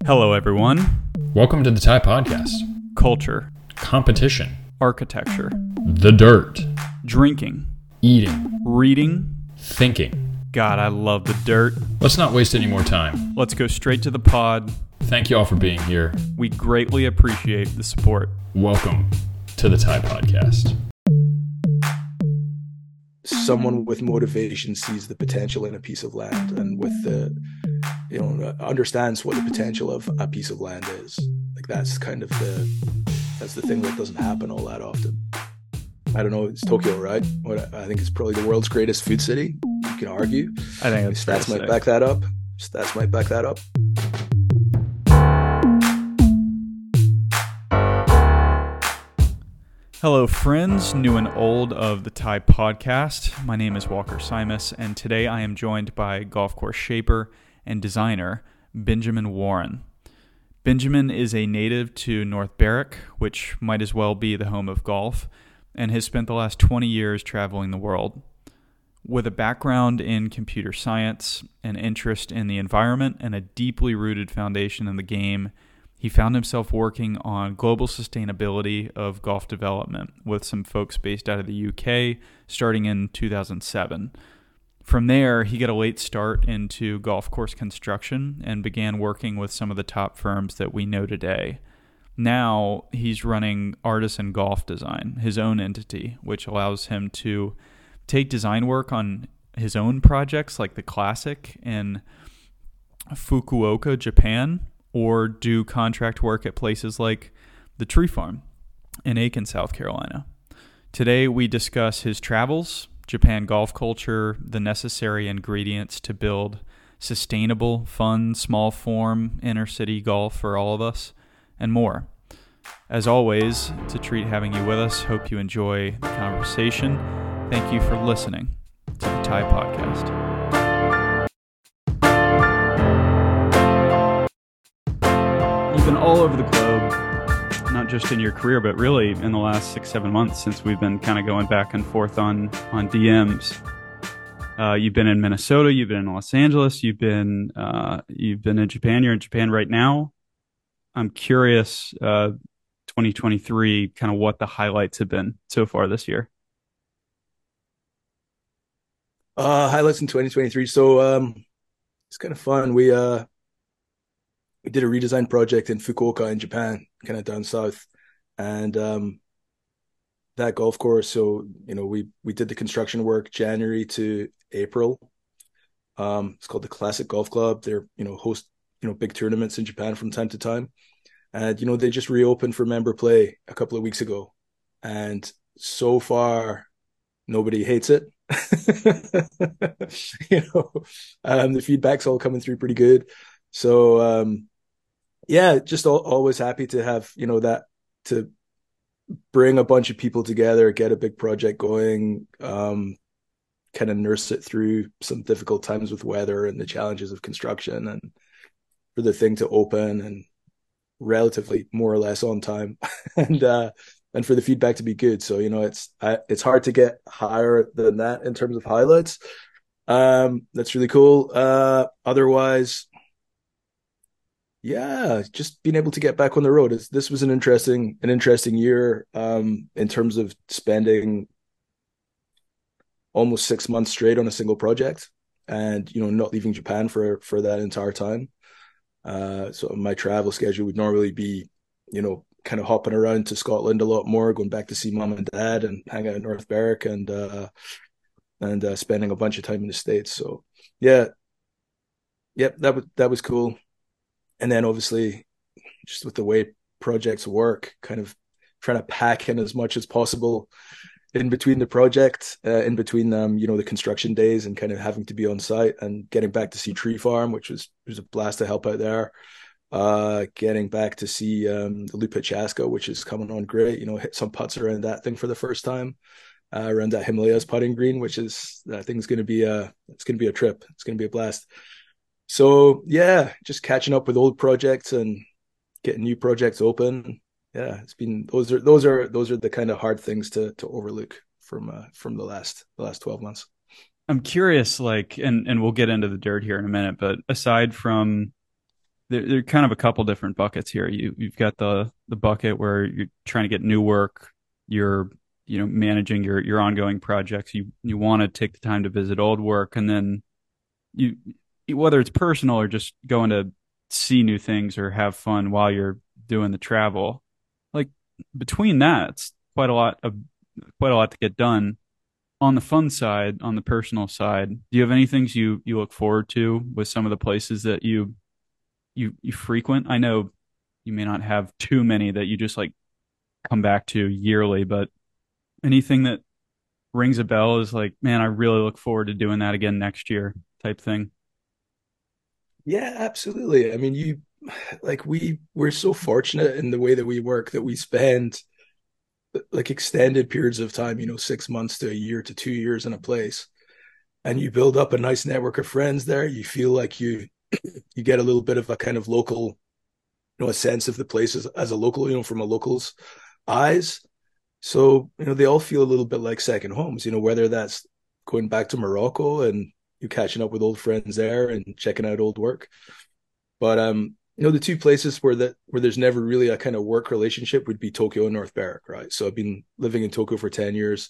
Hello, everyone. Welcome to the Thai Podcast. Culture, Competition. architecture, The dirt. drinking, Eating. reading. Thinking. God, I love the dirt. Let's not waste any more time. Let's go straight to the pod. Thank you all for being here. We greatly appreciate the support. Welcome to the Thai Podcast. Someone with motivation sees the potential in a piece of land and understands what the potential of a piece of land is. Like that's the thing that doesn't happen all that often. I don't know, it's Tokyo, right? I think it's probably the world's greatest food city. You can argue. I think Stats might back that up. Hello, friends, new and old of the Thai Podcast. My name is Walker Simus, and today I am joined by golf course shaper and designer Benjamin Warren. Benjamin is a native to North Berwick, which might as well be the home of golf, and has spent the last 20 years traveling the world. With a background in computer science, an interest in the environment, and a deeply rooted foundation in the game, he found himself working on global sustainability of golf development with some folks based out of the UK starting in 2007. From there, he got a late start into golf course construction and began working with some of the top firms that we know today. Now, he's running Artisan Golf Design, his own entity, which allows him to take design work on his own projects like the Classic in Fukuoka, Japan, or do contract work at places like the Tree Farm in Aiken, South Carolina. Today, we discuss his travels, Japan golf culture, the necessary ingredients to build sustainable, fun, small form, inner city golf for all of us, and more. As always, it's a treat having you with us. Hope you enjoy the conversation. Thank you for listening to the Thai Podcast. You've been all over the globe, not just in your career, but really in the last 6-7 months since we've been kind of going back and forth on DMs. You've been in Minnesota, you've been in Los Angeles, you've been in Japan. You're in Japan right now. I'm curious, 2023, kind of what the highlights have been so far this year. Highlights in 2023. So it's kind of fun. We did a redesign project in Fukuoka in Japan, kind of down south, and that golf course. So we did the construction work January to April. It's called the Classic Golf Club. They're host big tournaments in Japan from time to time, and they just reopened for member play a couple of weeks ago, and so far nobody hates it. The feedback's all coming through pretty good. So just always happy to have that, to bring a bunch of people together, get a big project going, kind of nurse it through some difficult times with weather and the challenges of construction, and for the thing to open and relatively more or less on time, and for the feedback to be good. So it's hard to get higher than that in terms of highlights. That's really cool. Otherwise, just being able to get back on the road. This was an interesting year in terms of spending almost 6 months straight on a single project, and not leaving Japan for that entire time. So my travel schedule would normally be kind of hopping around to Scotland a lot more, going back to see mom and dad and hang out in North Berwick, and spending a bunch of time in the States. So that was cool. And then obviously, just with the way projects work, kind of trying to pack in as much as possible in between the project, in between the construction days, and kind of having to be on site, and getting back to see Tree Farm, which was a blast to help out there. Getting back to see the Lupit Chaska, which is coming on great. Hit some putts around that thing for the first time, around that Himalayas putting green, that thing's going to be a trip. It's going to be a blast. So just catching up with old projects and getting new projects open. It's been those are the kind of hard things to overlook from the last 12 months. I'm curious, and we'll get into the dirt here in a minute, but aside from there are kind of a couple different buckets here. You've got the bucket where you're trying to get new work, you're managing your ongoing projects. You want to take the time to visit old work, and then you whether it's personal or just going to see new things or have fun while you're doing the travel. Like between that, it's quite a lot to get done. On the fun side, on the personal side, do you have any things you look forward to with some of the places that you frequent? I know you may not have too many that you just like come back to yearly, but anything that rings a bell is like, man, I really look forward to doing that again next year type thing. Yeah, absolutely. I mean, we're so fortunate in the way that we work that we spend like extended periods of time, 6 months to a year to 2 years in a place, and you build up a nice network of friends there. You feel like you get a little bit of a kind of local, a sense of the place as a local, from a local's eyes. So, they all feel a little bit like second homes, whether that's going back to Morocco and you catching up with old friends there and checking out old work. But the two places where there's never really a kind of work relationship would be Tokyo and North Berwick, right? So I've been living in Tokyo for 10 years,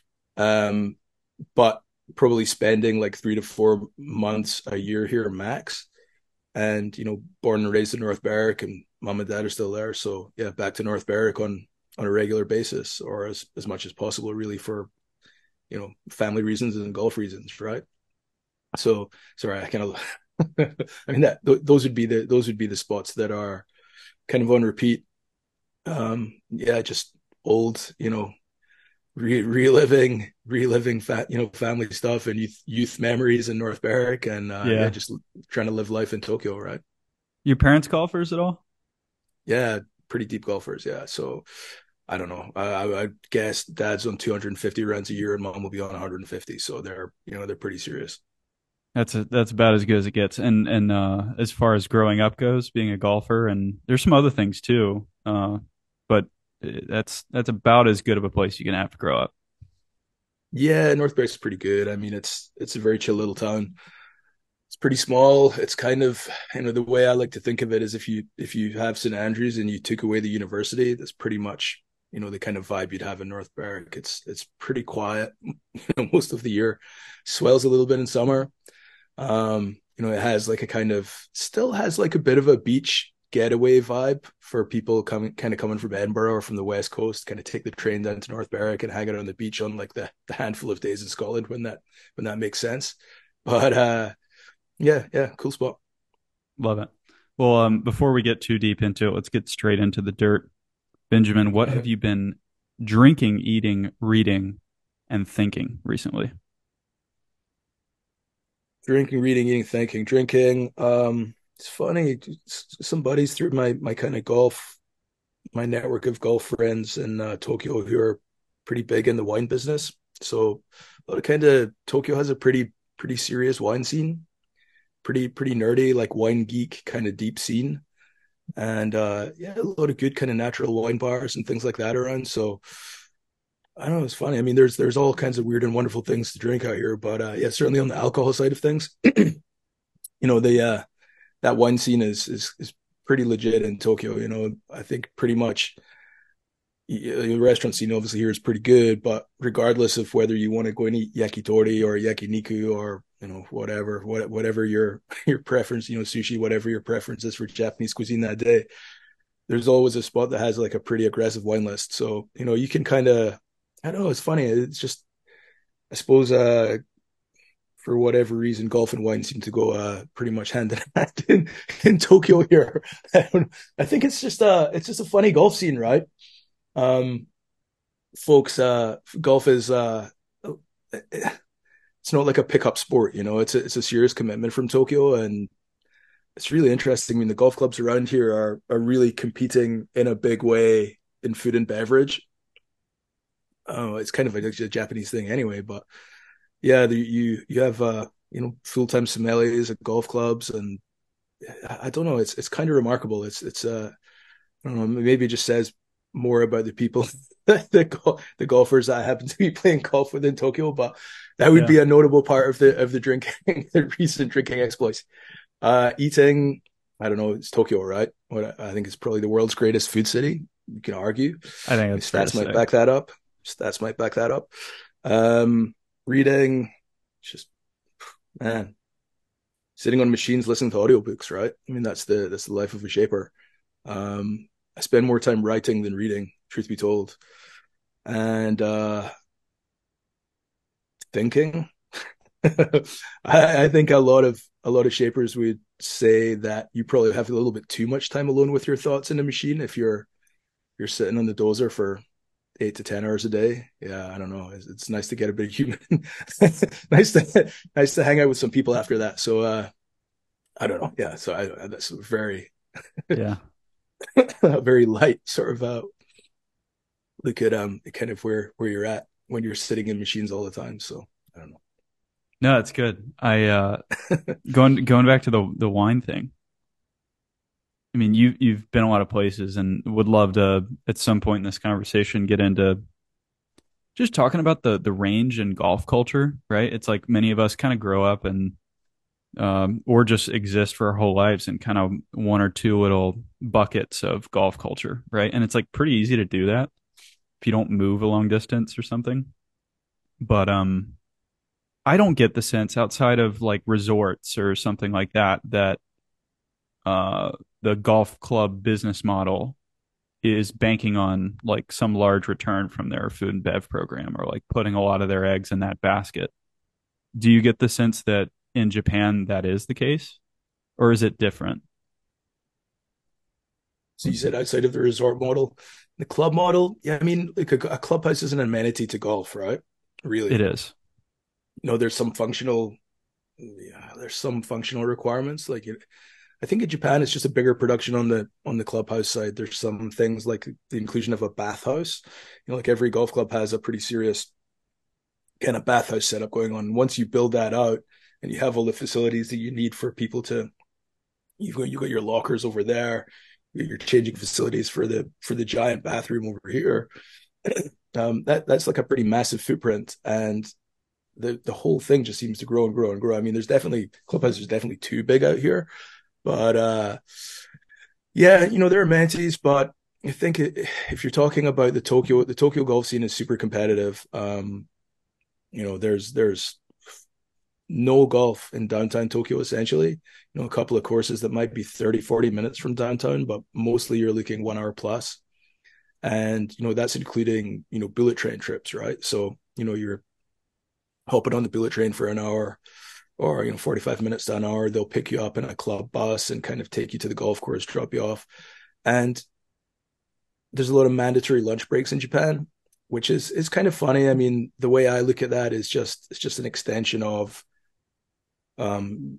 but probably spending like 3 to 4 months a year here max. And, born and raised in North Berwick, and mom and dad are still there. So yeah, back to North Berwick on a regular basis, or as much as possible, really, for, family reasons and golf reasons, right? So sorry, I kind of I mean those would be the spots that are kind of on repeat. Yeah, just old, reliving family stuff and youth memories in North Berwick, and Yeah. just trying to live life in Tokyo, right? Your parents golfers at all? Yeah, pretty deep golfers. Yeah, so I don't know. I guess dad's on 250 rounds a year and mom will be on 150. So they're pretty serious. That's about as good as it gets. And as far as growing up goes, being a golfer, and there's some other things too. But that's about as good of a place you can have to grow up. Yeah, North Berwick's pretty good. I mean, it's a very chill little town. It's pretty small. It's kind of, the way I like to think of it is if you have St Andrews and you took away the university, that's pretty much, the kind of vibe you'd have in North Berwick. It's pretty quiet, most of the year. Swells a little bit in summer. It has like still has like a bit of a beach getaway vibe for people coming from Edinburgh or from the West Coast, kind of take the train down to North Berwick and hang out on the beach on like the handful of days in Scotland when that makes sense. But yeah, cool spot. Love it. Well, before we get too deep into it, let's get straight into the dirt. Benjamin, what have you been drinking, eating, reading, and thinking recently? Drinking, reading, eating, thinking. Drinking. It's funny. Some buddies through my kind of my network of golf friends in Tokyo who are pretty big in the wine business. So a lot of kind of Tokyo has a pretty serious wine scene, pretty nerdy, like wine geek kind of deep scene, and yeah, a lot of good kind of natural wine bars and things like that around. So I don't know, it's funny. I mean, there's all kinds of weird and wonderful things to drink out here, but yeah, certainly on the alcohol side of things, the that wine scene is pretty legit in Tokyo. I think pretty much the restaurant scene obviously here is pretty good, but regardless of whether you want to go and eat yakitori or yakiniku or whatever your preference, sushi, whatever your preference is for Japanese cuisine that day, there's always a spot that has like a pretty aggressive wine list. So you can kind of, I don't know, it's funny. It's just, I suppose, for whatever reason, golf and wine seem to go pretty much hand in hand in Tokyo here. I think it's just a funny golf scene, right? Folks, golf is it's not like a pickup sport, it's a serious commitment from Tokyo, and it's really interesting. I mean, the golf clubs around here are really competing in a big way in food and beverage. Oh, it's kind of a Japanese thing anyway, but yeah, you have full-time sommeliers at golf clubs, and I don't know, it's kind of remarkable. It's I don't know, maybe it just says more about the people, the golfers that I happen to be playing golf with in Tokyo, but that would be a notable part of the drinking, the recent drinking exploits. Eating, I don't know, it's Tokyo, right? What I think it's probably the world's greatest food city. You can argue. I think My that's fair to stats might say. back that up. Stats might back that up. Um, Reading, just man, sitting on machines listening to audiobooks, right? I mean, that's the life of a shaper. I spend more time writing than reading, truth be told. And thinking. I think a lot of shapers would say that you probably have a little bit too much time alone with your thoughts in the machine if you're sitting on the dozer for 8 to 10 hours a day. Yeah, I don't know. It's nice to get a bit of human. nice to hang out with some people after that. So I don't know. Yeah, so that's very Yeah. very light sort of look at kind of where you're at when you're sitting in machines all the time. So I don't know. No, it's good. I going back to the wine thing. I mean, you've been a lot of places and would love to at some point in this conversation get into just talking about the range and golf culture, right? It's like many of us kind of grow up and or just exist for our whole lives in kind of one or two little buckets of golf culture, right? And it's like pretty easy to do that if you don't move a long distance or something. But I don't get the sense outside of like resorts or something like that that uh the golf club business model is banking on like some large return from their food and bev program or like putting a lot of their eggs in that basket. Do you get the sense that in Japan that is the case, or is it different? So you said outside of the resort model, the club model. Yeah, I mean, like a clubhouse is an amenity to golf, right? It Really, is. there's some functional, yeah, there's some functional requirements. I think in Japan it's just a bigger production on the clubhouse side. There's some things like the inclusion of a bathhouse. Like every golf club has a pretty serious kind of bathhouse setup going on. Once you build that out and you have all the facilities that you need for people to, you got your lockers over there, you got your changing facilities for the giant bathroom over here. That's like a pretty massive footprint, and the whole thing just seems to grow and grow and grow. I mean, there's definitely clubhouses definitely too big out here, but yeah, there are amenities, but I think if you're talking about the Tokyo golf scene is super competitive. There's no golf in downtown Tokyo essentially. A couple of courses that might be 30, 40 minutes from downtown, but mostly you're looking 1 hour plus. And that's including bullet train trips, right? So you're hopping on the bullet train for an hour or 45 minutes to an hour. They'll pick you up in a club bus and kind of take you to the golf course, drop you off. And there's a lot of mandatory lunch breaks in Japan, which is kind of funny. I mean, the way I look at that is it's just an extension of um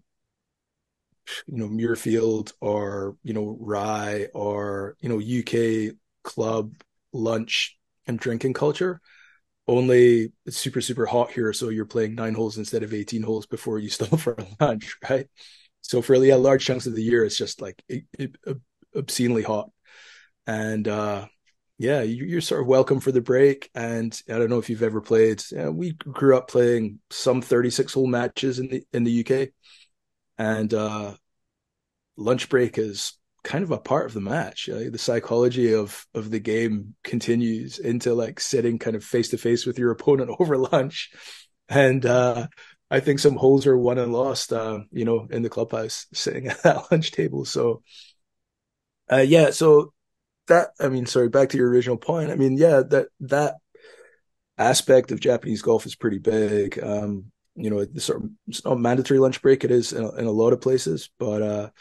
Muirfield or Rye or UK club lunch and drinking culture. Only it's super super hot here, so you're playing 9 holes instead of 18 holes before you stop for lunch, right? So for large chunks of the year, it's just like obscenely hot, and yeah, you're sort of welcome for the break. And I don't know if you've ever played. We grew up playing some 36-hole matches in the UK, and lunch break is kind of a part of the match. The psychology of the game continues into like sitting kind of face to face with your opponent over lunch, and I think some holes are won and lost, in the clubhouse sitting at that lunch table. So yeah, so that I mean, sorry, back to your original point. I mean, yeah, that aspect of Japanese golf is pretty big. It's not mandatory lunch break. It is in a lot of places, but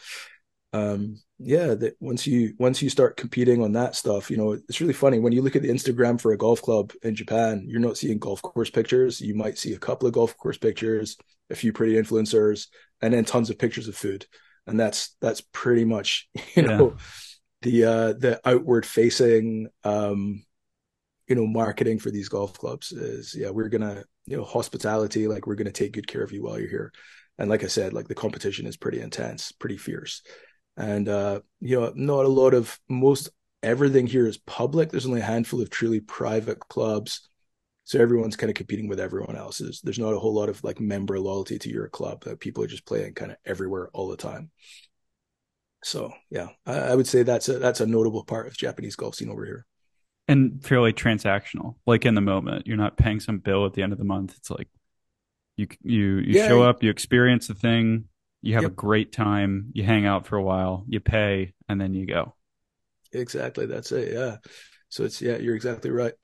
yeah, that once you start competing on that stuff, it's really funny when you look at the Instagram for a golf club in Japan. You're not seeing golf course pictures. You might see a couple of golf course pictures, a few pretty influencers, and then tons of pictures of food, and that's pretty much Yeah. the outward facing marketing for these golf clubs is, yeah, we're gonna, hospitality, like we're gonna take good care of you while you're here. And like I said, like the competition is pretty intense, pretty fierce. And not a lot of most everything here is public. There's only a handful of truly private clubs. So everyone's kind of competing with everyone else's. There's not a whole lot of like member loyalty to your club. People are just playing kind of everywhere all the time. So yeah, I would say that's a notable part of Japanese golf scene over here. And fairly transactional, like in the moment. You're not paying some bill at the end of the month. It's like you Yeah, show up, you experience the thing, you have a yep, great time, you hang out for a while, you pay, and then you go. exactly. That's it. Yeah. So it's yeah, you're exactly right.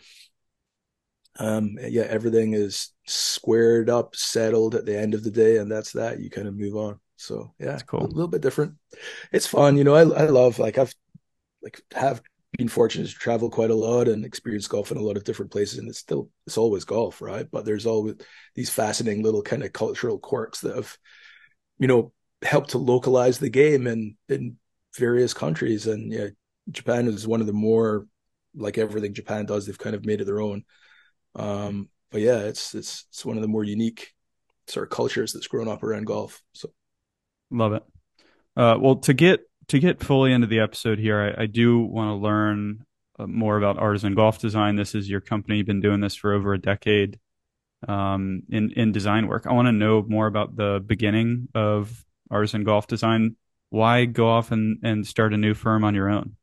Yeah, everything is squared up, settled at the end of the day, and that's that. You kind of move on. So yeah, It's a cool. little bit different. It's fun, you know. I love like I've like have been fortunate to travel quite a lot and experience golf in a lot of different places, and it's always golf, right? But there's always these fascinating little kind of cultural quirks that have you know helped to localize the game in various countries, and yeah, Japan is one of the more like everything Japan does, they've kind of made it their own. But yeah, it's one of the more unique sort of cultures that's grown up around golf. So Love it. Well, to get fully into the episode here, I do want to learn more about Artisan Golf Design. This is your company. You've been doing this for over a decade in design work. I want to know more about the beginning of Artisan Golf Design. Why go off and start a new firm on your own?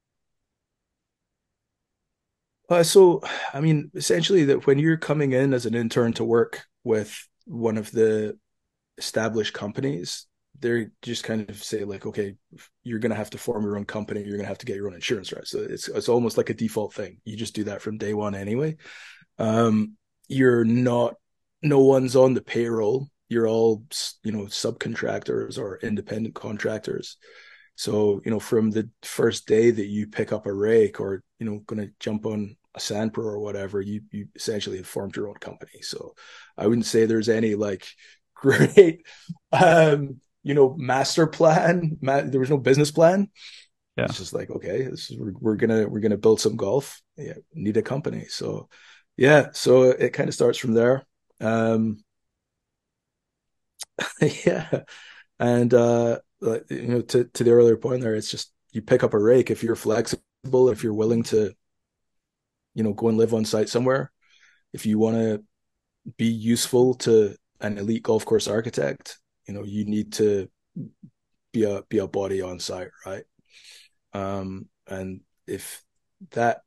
so I mean, essentially, that when you're coming in as an intern to work with one of the established companies, they just kind of say like, okay, you're going to have to form your own company. You're going to have to get your own insurance, right? So it's almost like a default thing. You just do that from day one anyway. You're not, no one's on the payroll. You're all, subcontractors or independent contractors. So, from the first day that you pick up a rake or, going to jump on a Sandpro or whatever, you essentially have formed your own company. So I wouldn't say there's any like great, master plan. There was no business plan. Yeah, It's just like, okay, we're gonna build some golf. Yeah, need a company. So yeah, so it kind of starts from there. Um, yeah, and to the earlier point there, it's just you pick up a rake if you're flexible, if you're willing to, go and live on site somewhere. If you want to be useful to an elite golf course architect, you need to be a body on site, right? And if that,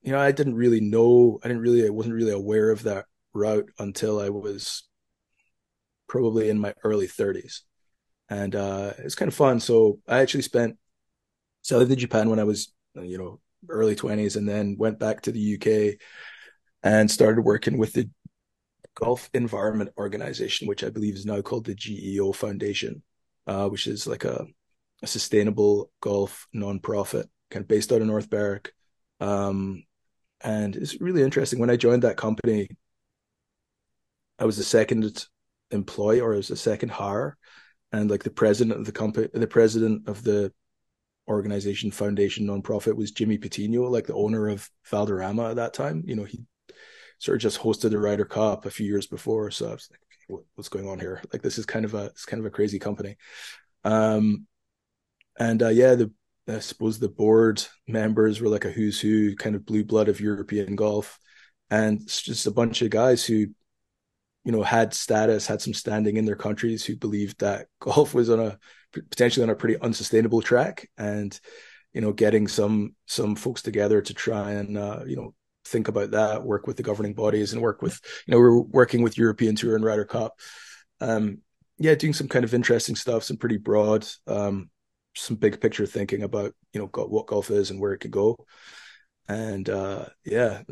I wasn't really aware of that route until I was probably in my early 30s. And it's kind of fun. So I lived in Japan when I was, early 20s, and then went back to the UK and started working with the Golf Environment Organization, which I believe is now called the GEO Foundation, which is like a sustainable golf nonprofit, kind of based out of North Berwick. And it's really interesting. When I joined that company, I was the second employee, or I was the second hire, and like the president of the company, the president of the organization foundation nonprofit was Jimmy Patino, like the owner of Valderrama at that time. He sort of just hosted the Ryder Cup a few years before, so I was like, what's going on here? Like this is kind of a crazy company. Um, and yeah, I suppose the board members were like a who's who, kind of blue blood of European golf, and it's just a bunch of guys who, had status, had some standing in their countries, who believed that golf was potentially on a pretty unsustainable track, and getting some folks together to try and think about that, work with the governing bodies, and work with we're working with European Tour and Ryder Cup. Yeah, doing some kind of interesting stuff, some pretty broad, some big picture thinking about what golf is and where it could go. And yeah,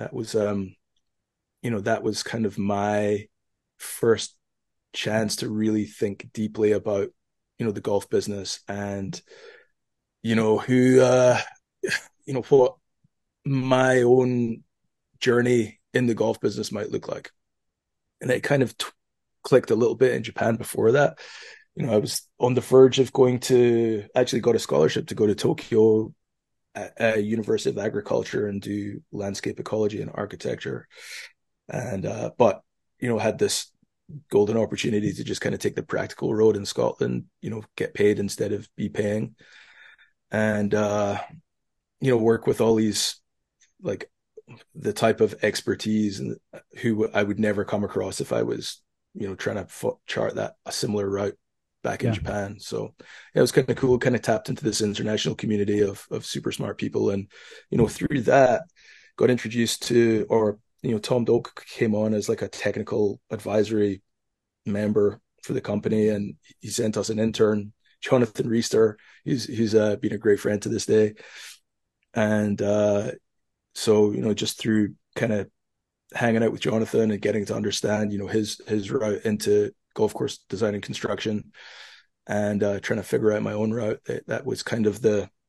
that was kind of my first chance to really think deeply about the golf business, and who what my own journey in the golf business might look like. And it kind of clicked a little bit in Japan before that. I was on the verge of actually got a scholarship to go to Tokyo at a University of Agriculture and do landscape ecology and architecture. And but had this golden opportunity to just kind of take the practical road in Scotland, get paid instead of be paying, and work with all these, like, the type of expertise and who I would never come across if I was trying to chart a similar route back in Yeah. Japan. So it was kind of cool, kind of tapped into this international community of super smart people. And, through that, got introduced to, or, Tom Doak came on as like a technical advisory member for the company. And he sent us an intern, Jonathan Reister, who's been a great friend to this day. And so, just through kind of hanging out with Jonathan and getting to understand, his route into golf course design and construction, and trying to figure out my own route. That was kind of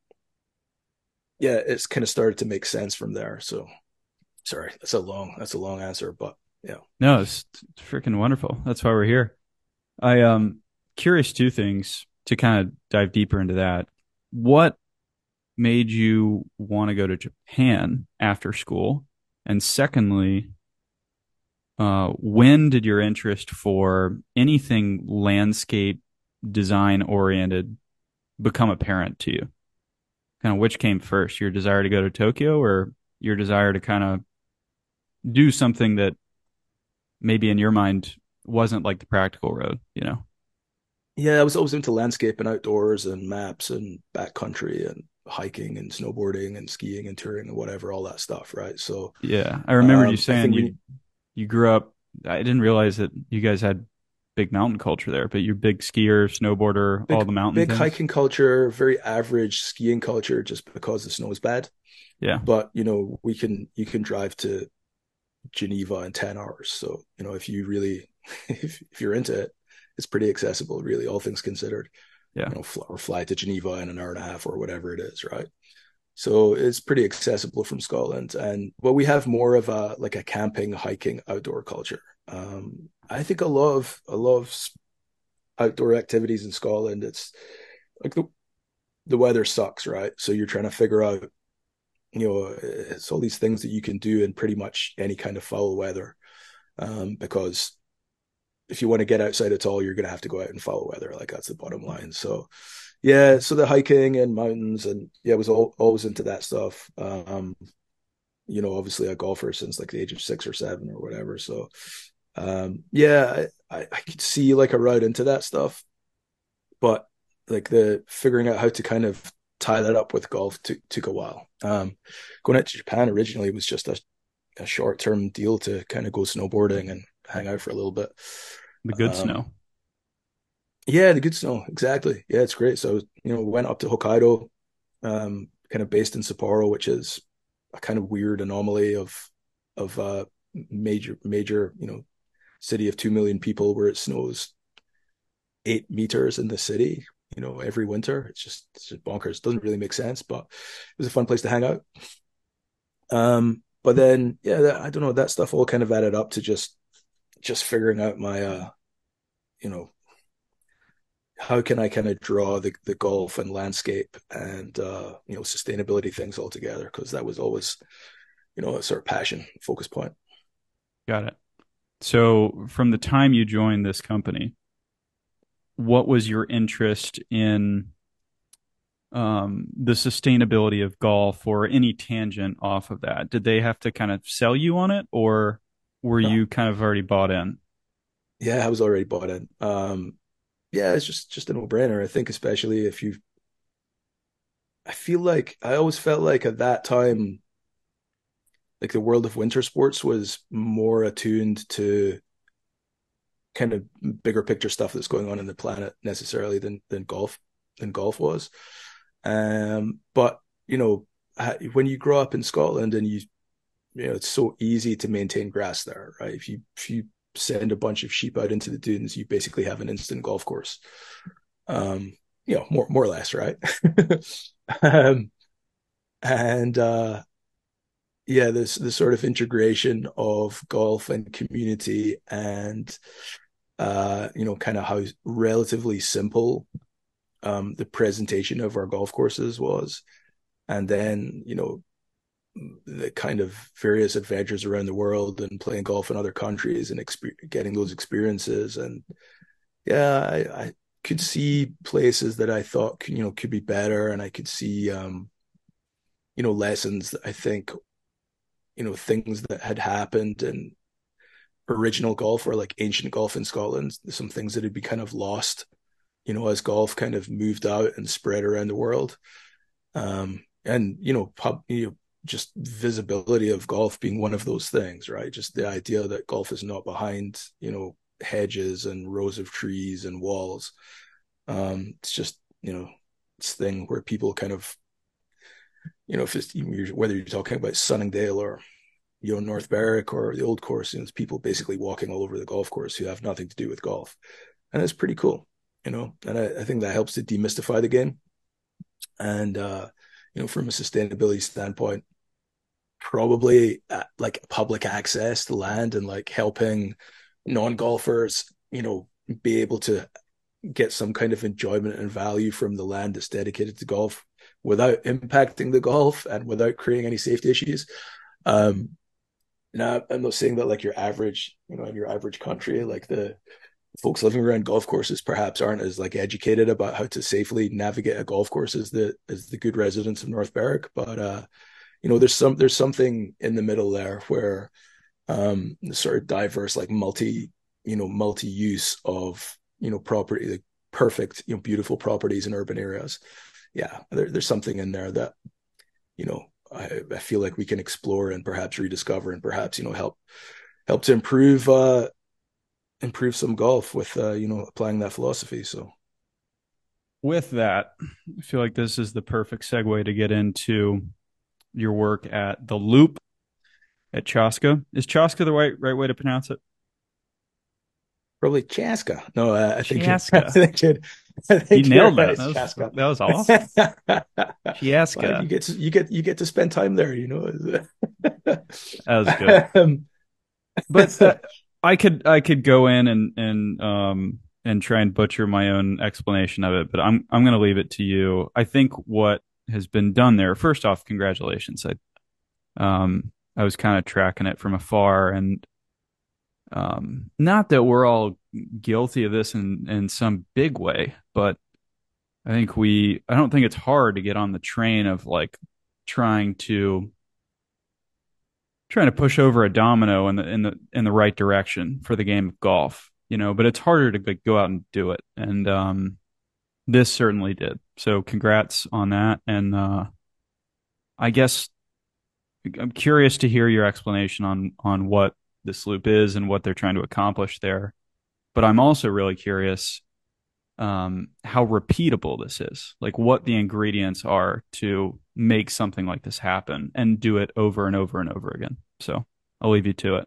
it's kind of started to make sense from there. So sorry, that's a long answer, but yeah. No, it's freaking wonderful. That's why we're here. I curious two things to kind of dive deeper into that. What made you want to go to Japan after school? And secondly, when did your interest for anything landscape design oriented become apparent to you? Kind of which came first, your desire to go to Tokyo or your desire to kind of do something that maybe in your mind wasn't like the practical road, you know? Yeah, I was always into landscape and outdoors and maps and backcountry and hiking and snowboarding and skiing and touring and whatever, all that stuff, right? So Yeah, I remember you I saying think you grew up. I didn't realize that you guys had big mountain culture there, but you're big skier, snowboarder, all big the mountain big things. hiking culture, very average skiing culture, just because the snow is bad. Yeah, But you can drive to Geneva in 10 hours. So, if you really, if you're into it, it's pretty accessible, really, all things considered, yeah, or fly to Geneva in an hour and a half or whatever it is, right? So it's pretty accessible from Scotland. And well, we have more of a like a camping, hiking, outdoor culture. I think a lot of outdoor activities in Scotland, it's like the weather sucks, right? So you're trying to figure out, it's all these things that you can do in pretty much any kind of foul weather. Because if you want to get outside at all, you're going to have to go out in foul weather. Like that's the bottom line. So yeah, so the hiking and mountains, and yeah, I was always into that stuff. Obviously a golfer since like the age of 6 or 7 or whatever. So yeah, I could see like a route into that stuff, but like the figuring out how to kind of tie that up with golf took a while. Going out to Japan originally was just a short term deal to kind of go snowboarding and hang out for a little bit. the good Um, snow. yeah, the good snow, exactly. Yeah, it's great. So, went up to Hokkaido, kind of based in Sapporo, which is a kind of weird anomaly of major, city of 2 million people where it snows 8 meters in the city, every winter. It's just bonkers. It doesn't really make sense, but it was a fun place to hang out. But then, yeah, I don't know, that stuff all kind of added up to just figuring out my, you know, how can I kind of draw the golf and landscape and sustainability things all together, because that was always a sort of passion focus point. Got it. So from the time you joined this company, what was your interest in the sustainability of golf or any tangent off of that? Did they have to kind of sell you on it, or were No, you kind of already bought in? yeah, I was already bought in. Yeah, it's just a no-brainer. I think especially if you, I feel like I always felt like at that time, like the world of winter sports was more attuned to kind of bigger picture stuff that's going on in the planet necessarily than golf was. But when you grow up in Scotland and it's so easy to maintain grass there, right? If you send a bunch of sheep out into the dunes, you basically have an instant golf course. More or less, right? um, and yeah, this sort of integration of golf and community, and kind of how relatively simple the presentation of our golf courses was, and then the kind of various adventures around the world and playing golf in other countries and getting those experiences. And yeah, I could see places that I thought could be better, and I could see lessons that I think things that had happened in original golf or like ancient golf in Scotland, some things that had been kind of lost as golf kind of moved out and spread around the world. And just visibility of golf being one of those things, right? Just the idea that golf is not behind, hedges and rows of trees and walls. It's just, this thing where people kind of, if it's whether you're talking about Sunningdale or North Berwick or the old course, it's people basically walking all over the golf course who have nothing to do with golf, and it's pretty cool, and I think that helps to demystify the game. And from a sustainability standpoint, probably like public access to land and like helping non-golfers, be able to get some kind of enjoyment and value from the land that's dedicated to golf without impacting the golf and without creating any safety issues. Now, I'm not saying that like your average, in your average country, like the folks living around golf courses perhaps aren't as like educated about how to safely navigate a golf course as the good residents of North Berwick. But there's something in the middle there where sort of diverse, like multi-use of property, like perfect, beautiful properties in urban areas. Yeah, there's something in there that I feel like we can explore and perhaps rediscover and perhaps help to improve some golf with applying that philosophy. So with that, I feel like this is the perfect segue to get into your work at the Loop at Chaska. Is Chaska the right way to pronounce it? Probably Chaska. No, I think Chaska. I think you nailed that. Right. That was awesome. Chaska. Well, you get to spend time there. That was good. But I could go in and try and butcher my own explanation of it, but I'm going to leave it to you. I think what has been done there. First off, congratulations. I was kind of tracking it from afar, and not that we're all guilty of this in some big way, but I don't think it's hard to get on the train of like trying to push over a domino in the right direction for the game of golf, but it's harder to go out and do it. And this certainly did. So congrats on that. And I guess I'm curious to hear your explanation on what this loop is and what they're trying to accomplish there. But I'm also really curious how repeatable this is, like what the ingredients are to make something like this happen and do it over and over and over again. So I'll leave you to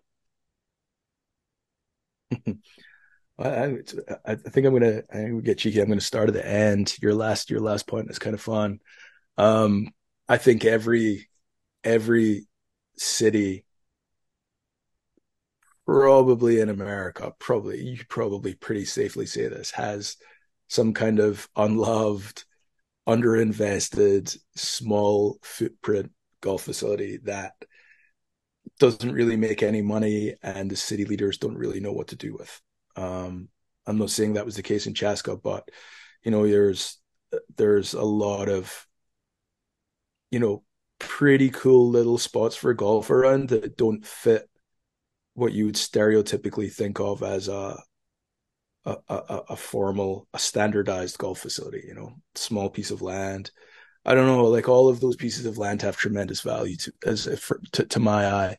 it. I think I'm gonna get cheeky. I'm gonna start at the end. Your last point is kind of fun. I think every city probably in America, you could probably pretty safely say this, has some kind of unloved, underinvested, small footprint golf facility that doesn't really make any money and the city leaders don't really know what to do with. I'm not saying that was the case in Chaska, but there's a lot of pretty cool little spots for golf around that don't fit what you would stereotypically think of as a formal, a standardized golf facility. Small piece of land. I don't know, like all of those pieces of land have tremendous value to my eye.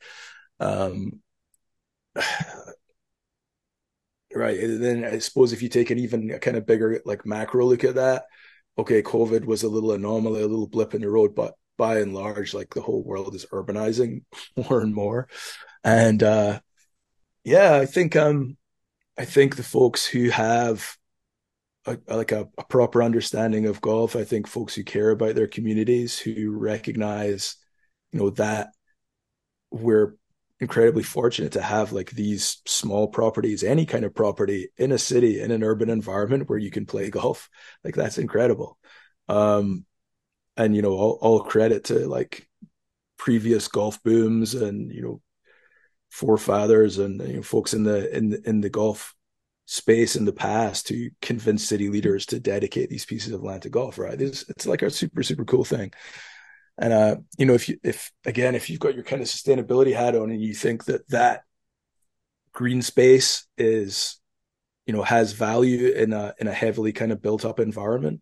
Right. And then I suppose if you take an even kind of bigger, like macro look at that, okay, COVID was a little anomaly, a little blip in the road, but by and large, like the whole world is urbanizing more and more. And I think the folks who have a proper understanding of golf, I think folks who care about their communities, who recognize, that we're incredibly fortunate to have like these small properties, any kind of property in a city, in an urban environment where you can play golf. Like that's incredible. And all credit to like previous golf booms and forefathers and folks in the golf space in the past to convince city leaders to dedicate these pieces of land to golf. Right? It's like a super super cool thing. And if you've got your kind of sustainability hat on and you think that green space is has value in a heavily kind of built up environment.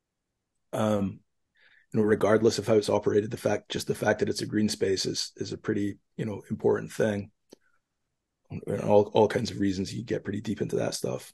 Regardless of how it's operated, the fact that it's a green space is a pretty, important thing. And all kinds of reasons. You get pretty deep into that stuff.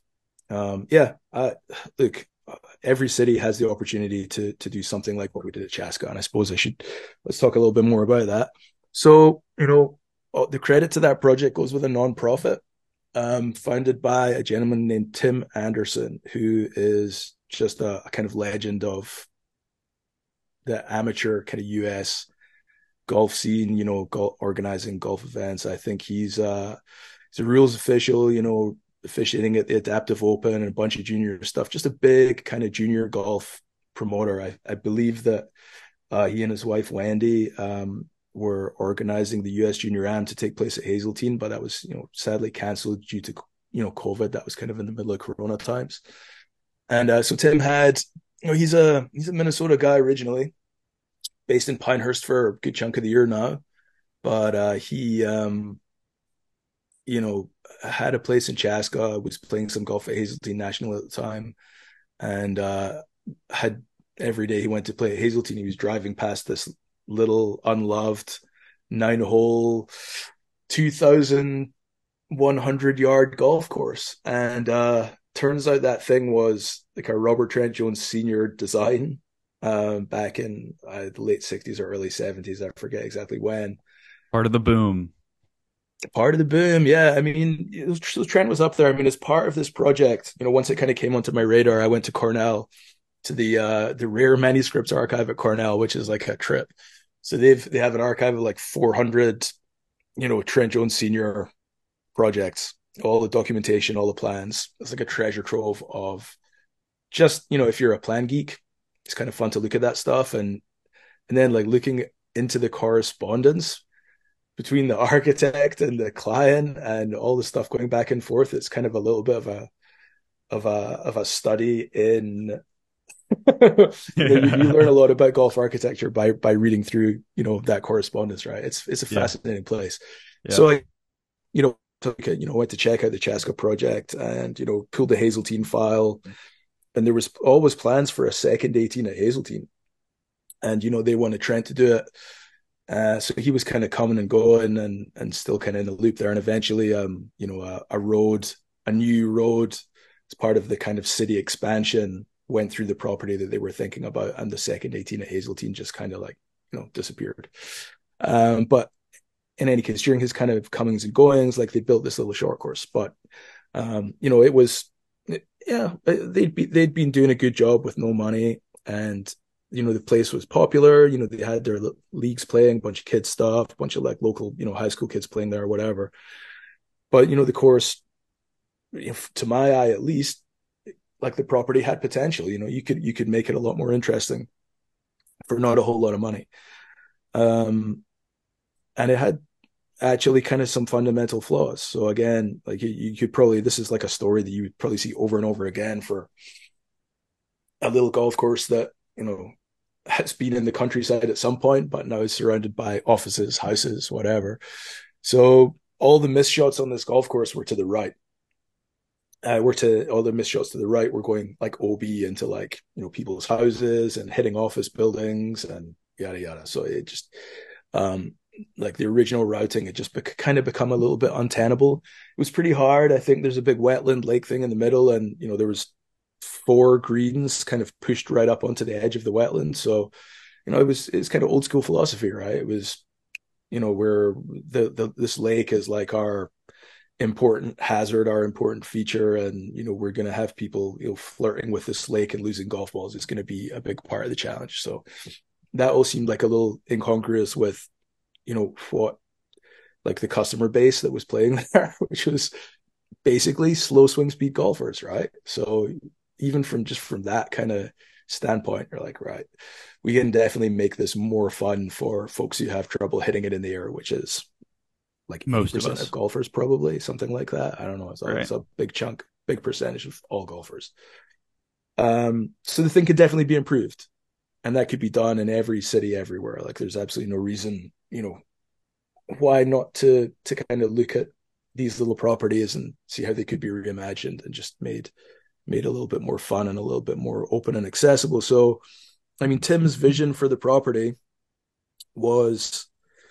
Look, every city has the opportunity to do something like what we did at Chaska, and I suppose let's talk a little bit more about that. So, the credit to that project goes with a nonprofit founded by a gentleman named Tim Anderson, who is just a kind of legend of the amateur kind of US golf scene, organizing golf events. I think he's a rules official, officiating at the Adaptive Open and a bunch of junior stuff, just a big kind of junior golf promoter. I believe that he and his wife, Wendy, were organizing the US Junior Am to take place at Hazeltine, but that was, sadly canceled due to, COVID. That was kind of in the middle of Corona times. And so Tim had, he's a Minnesota guy originally, based in Pinehurst for a good chunk of the year now. But he, had a place in Chaska, was playing some golf at Hazeltine National at the time, and had every day he went to play at Hazeltine, he was driving past this little unloved 9-hole, 2,100-yard golf course. And turns out that thing was like a Robert Trent Jones Sr. design back in the late 60s or early 70s. I forget exactly when. Part of the boom. Yeah. I mean, Trent was up there. I mean, as part of this project, once it kind of came onto my radar, I went to Cornell, to the rare manuscripts archive at Cornell, which is like a trip. So they have an archive of like 400, Trent Jones Sr. projects, all the documentation, all the plans. It's like a treasure trove of just, if you're a plan geek, it's kind of fun to look at that stuff. And then like looking into the correspondence between the architect and the client and all the stuff going back and forth, it's kind of a little bit of a study in you learn a lot about golf architecture by reading through that correspondence, right? It's a fascinating place. So I went to check out the Chaska project and pulled the Hazeltine file, and there was always plans for a second 18 at Hazeltine, and they wanted Trent to do it. So he was kind of coming and going and still kind of in the loop there. And eventually, a new road as part of the kind of city expansion went through the property that they were thinking about. And the second 18 at Hazeltine just kind of like, disappeared. But in any case, during his kind of comings and goings, like they built this little short course, but, it was, they'd been doing a good job with no money, and the place was popular. They had their leagues playing, a bunch of kids stuff, a bunch of like local, high school kids playing there or whatever. But, the course, to my eye, at least, like the property had potential. You could make it a lot more interesting for not a whole lot of money. And it had actually kind of some fundamental flaws. So again, like you could probably, this is like a story that you would probably see over and over again for a little golf course that, has been in the countryside at some point, but now is surrounded by offices, houses, whatever. So all the missed shots on this golf course were to the right. All the missed shots to the right were going like OB into like, people's houses and hitting office buildings and yada, yada. So it just, like the original routing, it just kind of become a little bit untenable. It was pretty hard. I think there's a big wetland lake thing in the middle, and, there was 4 greens kind of pushed right up onto the edge of the wetland. So, it's kind of old school philosophy, right? It was, where this lake is like our important hazard, our important feature, and we're going to have people flirting with this lake and losing golf balls. It's going to be a big part of the challenge. So that all seemed like a little incongruous with what like the customer base that was playing there, which was basically slow swing speed golfers, right? So even from that kind of standpoint, you're like, right, we can definitely make this more fun for folks who have trouble hitting it in the air, which is like most of 80% us of golfers, probably something like that. I don't know. Right. It's a big percentage of all golfers. So the thing could definitely be improved, and that could be done in every city everywhere. Like there's absolutely no reason, why not to kind of look at these little properties and see how they could be reimagined and just made a little bit more fun and a little bit more open and accessible. So, I mean, Tim's vision for the property was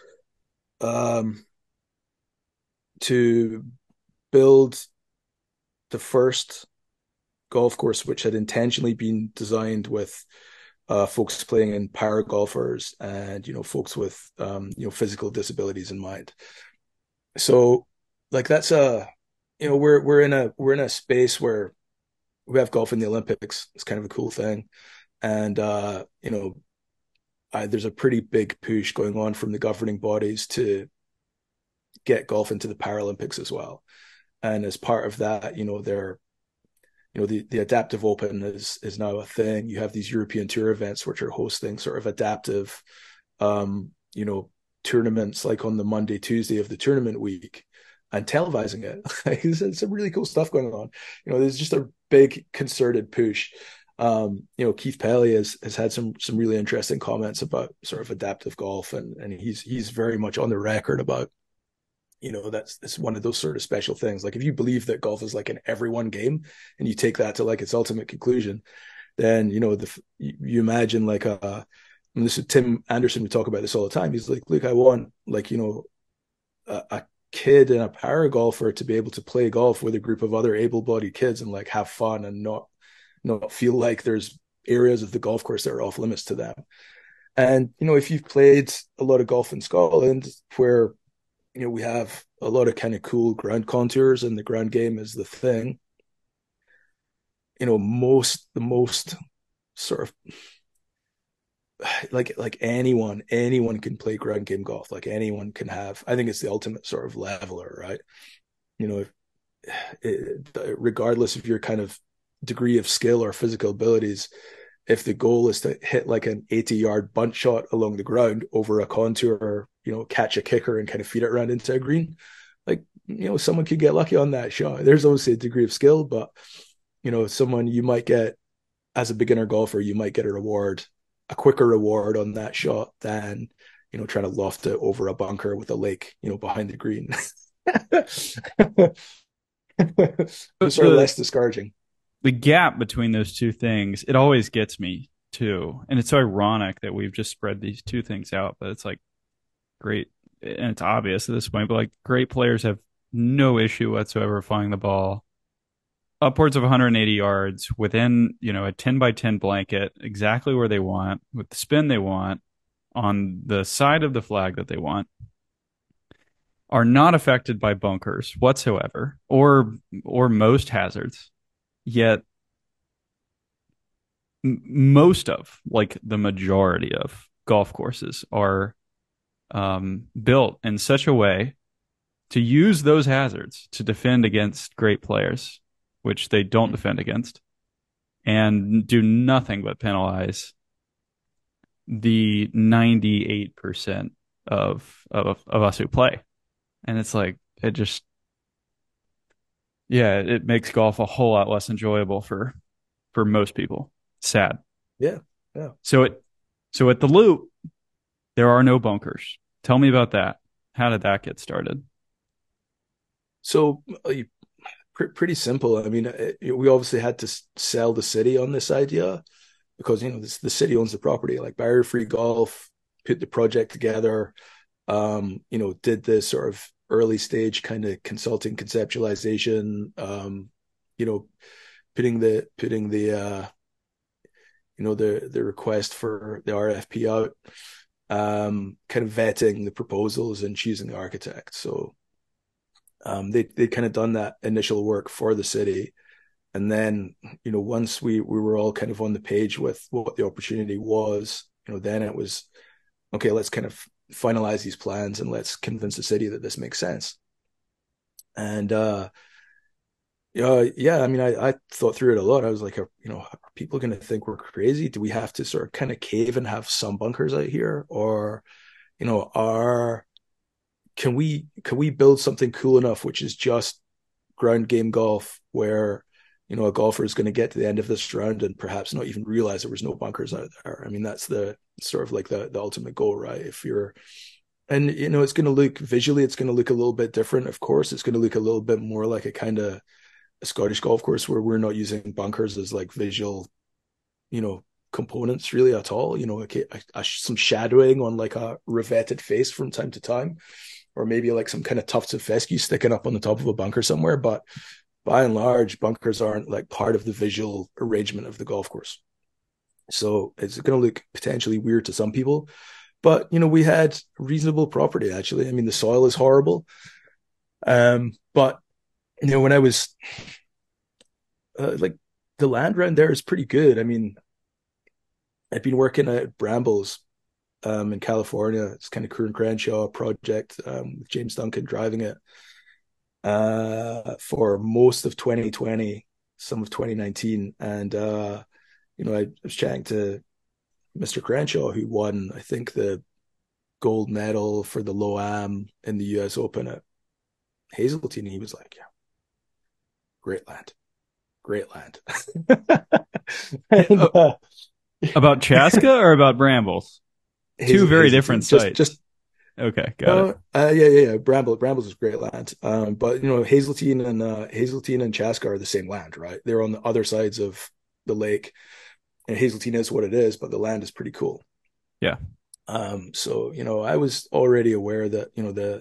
to build the first golf course which had intentionally been designed with folks playing in power golfers and folks with physical disabilities in mind. So like that's we're in a space where we have golf in the Olympics. It's kind of a cool thing, and there's a pretty big push going on from the governing bodies to get golf into the Paralympics as well. And as part of that, the Adaptive Open is now a thing. You have these European Tour events which are hosting sort of adaptive, tournaments like on the Monday, Tuesday of the tournament week and televising it. It's some really cool stuff going on. There's just a big concerted push. Keith Pelley has had some really interesting comments about sort of adaptive golf, and he's very much on the record about it's one of those sort of special things. Like if you believe that golf is like an everyone game and you take that to like its ultimate conclusion, then you imagine like and this is Tim Anderson, we talk about this all the time. He's like, look, I want like a kid and a para golfer to be able to play golf with a group of other able-bodied kids and like have fun and not feel like there's areas of the golf course that are off limits to them. And if you've played a lot of golf in Scotland where we have a lot of kind of cool ground contours and the ground game is the thing, the most sort of like anyone can play ground game golf. Like anyone can have, I think it's the ultimate sort of leveler, right? Regardless of your kind of degree of skill or physical abilities, if the goal is to hit like an 80-yard bunt shot along the ground over a contour, catch a kicker and kind of feed it around into a green, like, someone could get lucky on that shot. There's obviously a degree of skill, but, someone you might get as a beginner golfer, you might get a quicker reward on that shot than, trying to loft it over a bunker with a lake, behind the green. It's sort of less discouraging. The gap between those two things, it always gets me too. And it's so ironic that we've just spread these two things out, but it's like great. And it's obvious at this point, but like great players have no issue whatsoever flying the ball upwards of 180 yards within, a 10 by 10 blanket, exactly where they want, with the spin they want, on the side of the flag that they want, are not affected by bunkers whatsoever or most hazards. Yet most of, like the majority of golf courses are built in such a way to use those hazards to defend against great players, which they don't defend against, and do nothing but penalize the 98% of us who play. And it's like, it makes golf a whole lot less enjoyable for most people. Sad. Yeah. So at the Loop, there are no bunkers. Tell me about that. How did that get started? So pretty simple. I mean, we obviously had to sell the city on this idea because, the city owns the property. Like Barrier-Free Golf put the project together, did this sort of early stage kind of consulting conceptualization, putting the request for the RFP out, kind of vetting the proposals and choosing the architect. So they kind of done that initial work for the city. And then, once we were all kind of on the page with what the opportunity was, then it was, okay, let's kind of finalize these plans and let's convince the city that this makes sense. And I mean, I thought through it a lot. I was like, are people going to think we're crazy? Do we have to sort of kind of cave and have some bunkers out here? Or, can we build something cool enough, which is just ground game golf, where, a golfer is going to get to the end of this round and perhaps not even realize there was no bunkers out there. I mean, that's the sort of like the ultimate goal, right? If you're And it's going to look visually, it's going to look a little bit different. Of course, it's going to look a little bit more like a kind of a Scottish golf course where we're not using bunkers as like visual, you know, components really at all. Okay, some shadowing on like a revetted face from time to time, or maybe like some kind of tufts of fescue sticking up on the top of a bunker somewhere. But by and large, bunkers aren't like part of the visual arrangement of the golf course. So it's going to look potentially weird to some people. But we had reasonable property actually. I mean, the soil is horrible. But when I was like the land around there is pretty good. I mean, I've been working at Brambles in California. It's kind of Crew and Crenshaw project with James Duncan driving it for most of 2020, some of 2019. And, I was chatting to Mr. Crenshaw, who won, I think, the gold medal for the Loam in the US Open at Hazeltine. And he was like, yeah, great land. Great land. And, about Chaska or about Brambles? Two very different sites. Just okay, got it. Yeah. Brambles is great land. But Hazeltine and Chaska are the same land, right? They're on the other sides of the lake, and Hazeltine is what it is, but the land is pretty cool. Yeah. So I was already aware that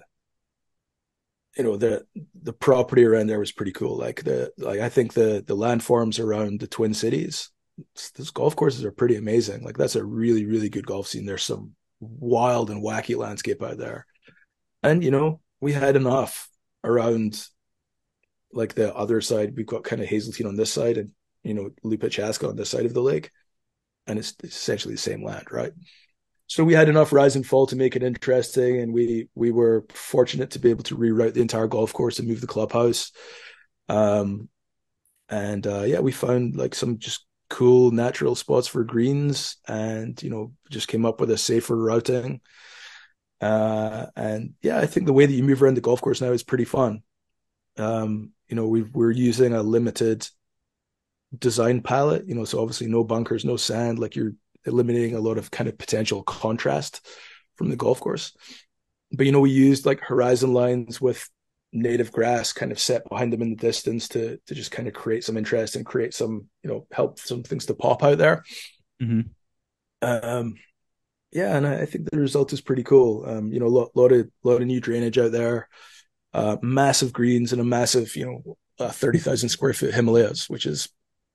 the property around there was pretty cool. I think the landforms around the Twin Cities, those golf courses are pretty amazing. Like that's a really, really good golf scene. There's some wild and wacky landscape out there. And, we had enough around like the other side. We've got kind of Hazeltine on this side and, Lupa Chaska on this side of the lake. And it's essentially the same land, right? So we had enough rise and fall to make it interesting. And we were fortunate to be able to reroute the entire golf course and move the clubhouse. We found like some just cool natural spots for greens and just came up with a safer routing I think the way that you move around the golf course now is pretty fun. We're using a limited design palette, so obviously no bunkers, no sand, like you're eliminating a lot of kind of potential contrast from the golf course. But we used like horizon lines with native grass kind of set behind them in the distance to just kind of create some interest and create some, help some things to pop out there. Mm-hmm. And I think the result is pretty cool. Lot of new drainage out there, massive greens and a massive, 30,000 square foot Himalayas, which is,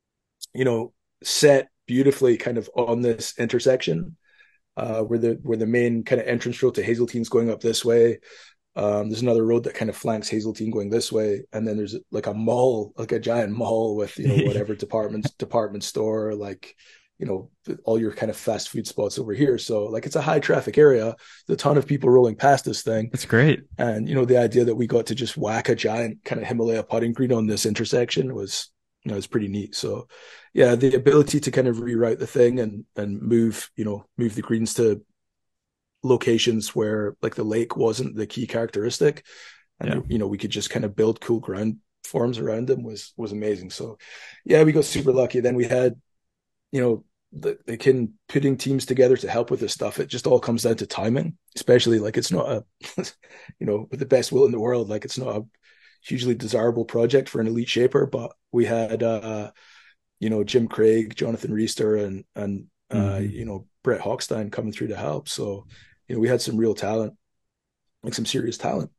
set beautifully kind of on this intersection, where the main kind of entrance road to Hazeltine's going up this way. There's another road that kind of flanks Hazeltine going this way, and then there's like a mall, like a giant mall with whatever department store, like all your kind of fast food spots over here. So like it's a high traffic area. There's a ton of people rolling past this thing. That's great. And the idea that we got to just whack a giant kind of Himalaya putting green on this intersection was it's pretty neat. So yeah, the ability to kind of rewrite the thing and move the greens to locations where like the lake wasn't the key characteristic, and we could just kind of build cool ground forms around them was amazing. So yeah, we got super lucky. Then we had the kid putting teams together to help with this stuff. It just all comes down to timing, especially like it's not a with the best will in the world, like it's not a hugely desirable project for an elite shaper, but we had Jim Craig, Jonathan Reister, and Brett Hochstein coming through to help. So we had some real talent, like some serious talent.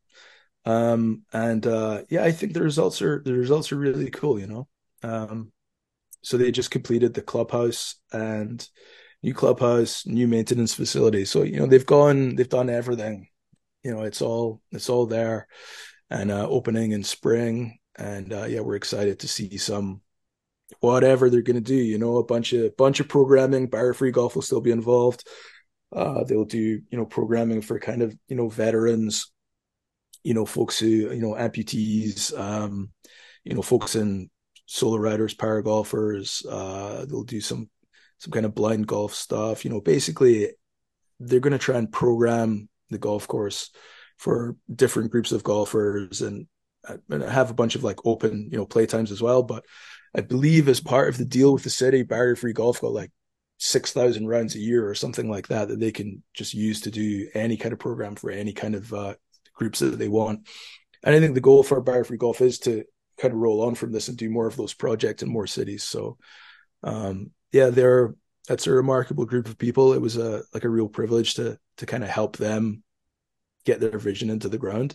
I think the results are really cool. So they just completed the clubhouse and new clubhouse, new maintenance facility. So they've done everything. It's all there, and opening in spring. And we're excited to see some whatever they're going to do. A bunch of programming. Barrier Free Golf will still be involved. They'll do programming for kind of veterans, folks who amputees, folks in solo riders, para golfers. They'll do some kind of blind golf stuff. Basically they're going to try and program the golf course for different groups of golfers and have a bunch of like open, play times as well. But I believe as part of the deal with the city, Barrier Free Golf got like 6,000 rounds a year or something like that they can just use to do any kind of program for any kind of groups that they want. And I think the goal for Barrier Free Golf is to kind of roll on from this and do more of those projects in more cities. So yeah, that's a remarkable group of people. It was a real privilege to kind of help them get their vision into the ground.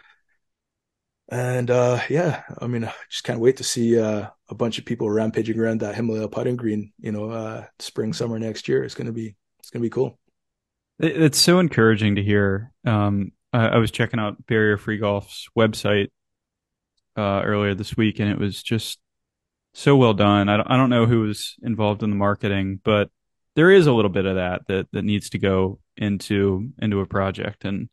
And yeah, I mean, I just can't wait to see a bunch of people rampaging around that Himalaya putting green, spring, summer next year. It's gonna be cool. It's so encouraging to hear. I was checking out Barrier Free Golf's website earlier this week, and it was just so well done. I don't know who was involved in the marketing, but there is a little bit of that needs to go into a project. And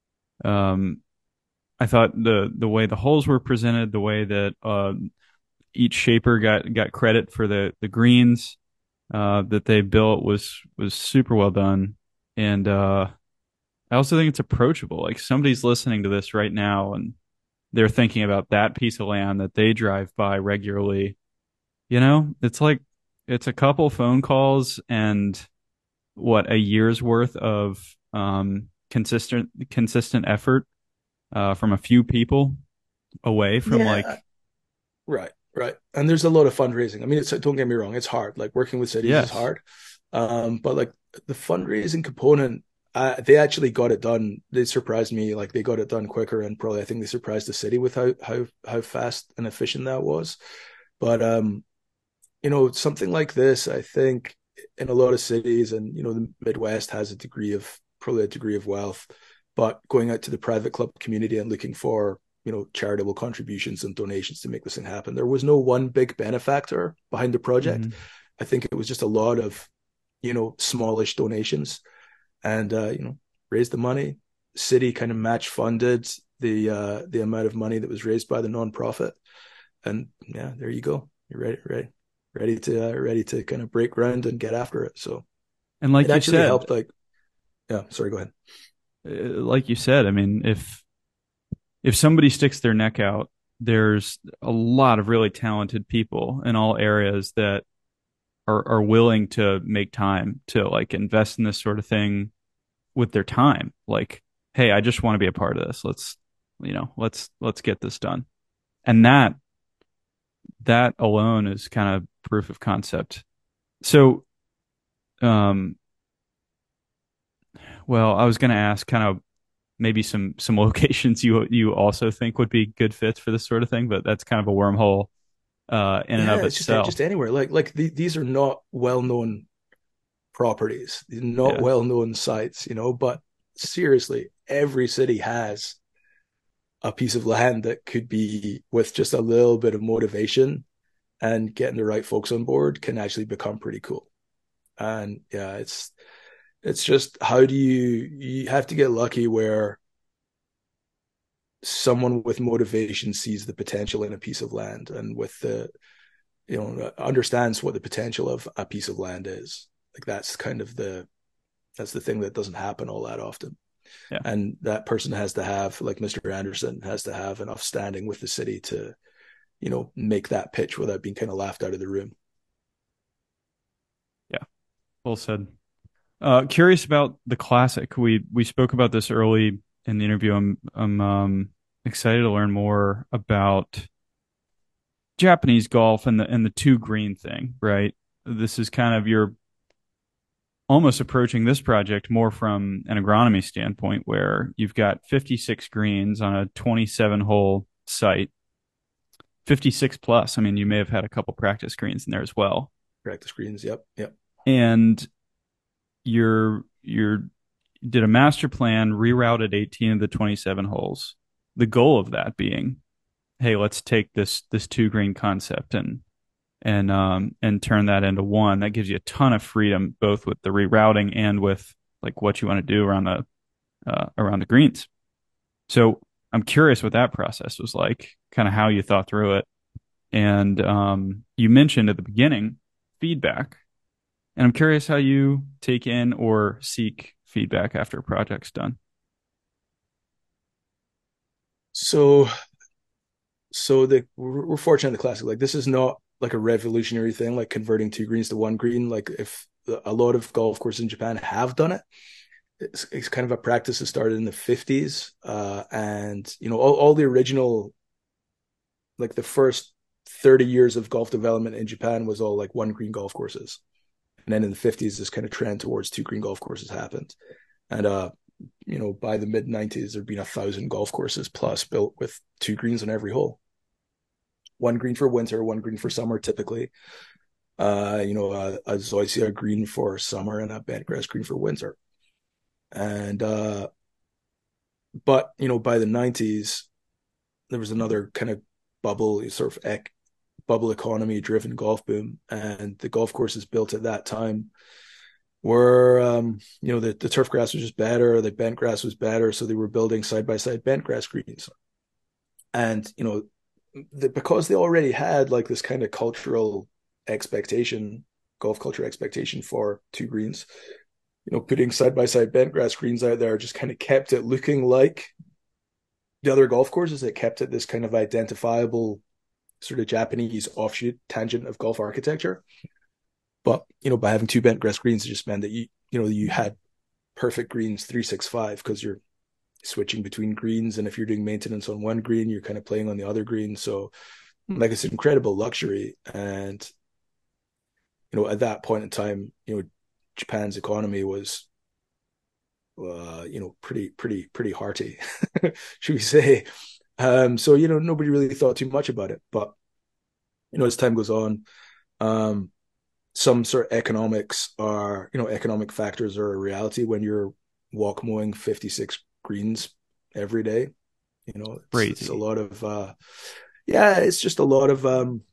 I thought the way the holes were presented, the way that each shaper got credit for the greens that they built was super well done. And I also think it's approachable. Like somebody's listening to this right now and they're thinking about that piece of land that they drive by regularly. It's like it's a couple phone calls and a year's worth of consistent effort from a few people away from Yeah, right. And there's a lot of fundraising. I mean, don't get me wrong, it's hard. Like working with cities is yes. hard. But like the fundraising component, they actually got it done. They surprised me. Like they got it done quicker, and probably I think they surprised the city with how fast and efficient that was. But something like this, I think in a lot of cities, and the Midwest has probably a degree of wealth, but going out to the private club community and looking for charitable contributions and donations to make this thing happen. There was no one big benefactor behind the project. Hmm. I think it was just a lot of smallish donations, and raised the money. City kind of match funded the amount of money that was raised by the nonprofit, and yeah, there you go. You're ready to kind of break ground and get after it. So And it like you actually said, helped. Like, yeah, sorry, go ahead. I mean, if somebody sticks their neck out, there's a lot of really talented people in all areas that are willing to make time to like invest in this sort of thing with their time. Like, hey, I just want to be a part of this. Let's get this done. And that alone is kind of proof of concept. So, um, well, I was going to ask kind of maybe some locations you also think would be good fits for this sort of thing, but that's kind of a wormhole in and Yeah, of it's just itself. anywhere. These are not well known properties, not Yeah. well known sites, but seriously, every city has a piece of land that could be, with just a little bit of motivation and getting the right folks on board, can actually become pretty cool. And yeah, it's just, how do you have to get lucky where someone with motivation sees the potential in a piece of land, and with the understands what the potential of a piece of land is. Like that's the thing that doesn't happen all that often. Yeah. And that person has to have, like Mr. Anderson, has to have enough standing with the city to make that pitch without being kind of laughed out of the room. Yeah. Well said. Curious about the classic. We spoke about this early in the interview. I'm excited to learn more about Japanese golf and the two green thing, right? This is kind of you're almost approaching this project more from an agronomy standpoint, where you've got 56 greens on a 27 hole site, 56 plus. I mean, you may have had a couple practice greens in there as well. Practice screens. Yep. And you're did a master plan, rerouted 18 of the 27 holes. The goal of that being, hey, let's take this two green concept and turn that into one. That gives you a ton of freedom, both with the rerouting and with like what you want to do around the greens. So I'm curious what that process was like, kind of how you thought through it. And you mentioned at the beginning feedback, and I'm curious how you take in or seek feedback after a project's done. So we're fortunate in the classic. Like, this is not like a revolutionary thing, like converting two greens to one green. Like, if a lot of golf courses in Japan have done it. It's kind of a practice that started in the 50s. And, all the original, like the first 30 years of golf development in Japan was all like one green golf courses. And then in the 50s, this kind of trend towards two green golf courses happened. And, by the mid 90s, there'd been 1,000 golf courses plus built with two greens on every hole. One green for winter, one green for summer, typically. A zoysia green for summer and a bentgrass green for winter. And, but, by the 90s, there was another kind of bubble, sort of bubble economy driven golf boom. And the golf courses built at that time were, the turf grass was just better, the bent grass was better. So they were building side by side bent grass greens. And, because they already had like this kind of cultural expectation, golf culture expectation for two greens, putting side by side bent grass greens out there just kind of kept it looking like the other golf courses. It kept it this kind of identifiable sort of Japanese offshoot tangent of golf architecture. But, by having two bent grass greens, it just meant that you had perfect greens 365 because you're switching between greens. And if you're doing maintenance on one green, you're kind of playing on the other green. So like it's an incredible luxury. And, at that point in time, Japan's economy was, pretty hearty, should we say. So, nobody really thought too much about it. But, as time goes on, some sort of economic factors are a reality when you're walk mowing 56 greens every day. It's a lot of, it's just a lot of,